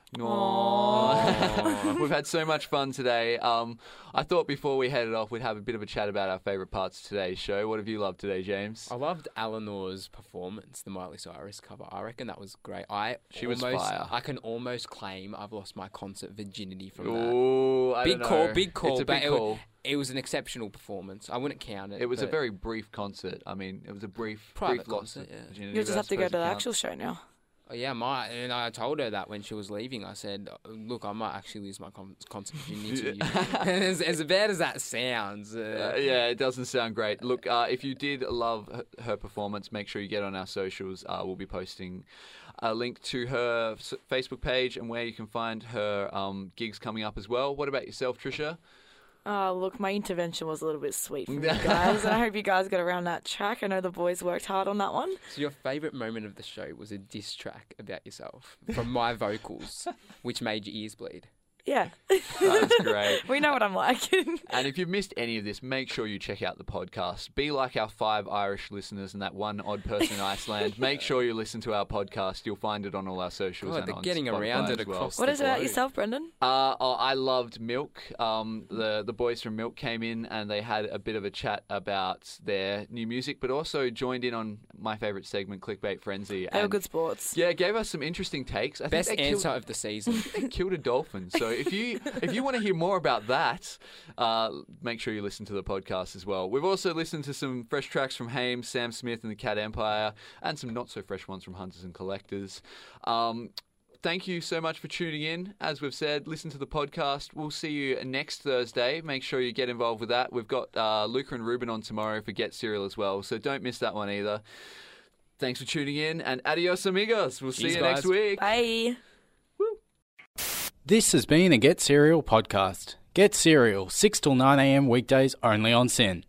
M: Aww. We've had so much fun today. Um, I thought before we headed off, we'd have a bit of a chat about our favourite parts of today's show. What have you loved today, James?
E: I loved Eleanor's performance, the Miley Cyrus cover. I reckon that was great. I
M: She was
E: almost,
M: fire.
E: I can almost claim I've lost my concert virginity from
M: Ooh,
E: that.
M: I
E: big
M: don't
E: call,
M: know.
E: big call.
M: It's a
E: but
M: big
E: it, wa-
M: call.
E: it was an exceptional performance. I wouldn't count it.
M: It was a
E: but-
M: very brief concert. I mean, it was a brief,
E: Private
M: brief loss
E: concert,
M: of
E: yeah.
M: virginity,
D: You'll
M: but
D: just
M: I
D: have to go to
M: suppose
D: the
M: it
D: actual
M: counts.
D: show now.
E: Oh, yeah, my and I told her that when she was leaving. I said, "Look, I might actually lose my con- concert virginity to you." as, as bad as that sounds, uh,
M: Uh, yeah, it doesn't sound great. Look, uh, if you did love her, her performance, make sure you get on our socials. Uh, we'll be posting a link to her s- Facebook page and where you can find her um, gigs coming up as well. What about yourself, Trisha?
D: Oh, look, my intervention was a little bit sweet for you guys, and I hope you guys got around that track. I know the boys worked hard on that one.
E: So your favourite moment of the show was a diss track about yourself from my vocals, which made your ears bleed.
D: Yeah.
M: That's great.
D: We know what I'm like.
M: And if you've missed any of this, make sure you check out the podcast. Be like our five Irish listeners and that one odd person in Iceland. Make sure you listen to our podcast. You'll find it on all our socials.
E: God,
M: and
E: they're
M: on
E: getting
M: Spotify
E: around it
M: as well.
E: across
D: What is it about yourself, Brendan?
M: Uh, oh, I loved Milk. Um, the the boys from Milk came in and they had a bit of a chat about their new music, but also joined in on my favourite segment, Clickbait Frenzy.
D: They were
M: and,
D: good sports.
M: Yeah, gave us some interesting takes. I
E: Best
M: think they
E: answer
M: killed,
E: of the season.
M: they killed a dolphin. So if you if you want to hear more about that, uh, make sure you listen to the podcast as well. We've also listened to some fresh tracks from Haim, Sam Smith and the Cat Empire, and some not so fresh ones from Hunters and Collectors. Um, Thank you so much for tuning in. As we've said, listen to the podcast. We'll see you next Thursday. Make sure you get involved with that. We've got uh, Luca and Ruben on tomorrow for Get Serial as well, so don't miss that one either. Thanks for tuning in, and adios, amigos. We'll see
E: Cheers,
M: you next
E: guys.
M: week.
D: Bye.
A: This has been a Get Serial podcast. Get Serial, six till nine a.m. weekdays only on Sin.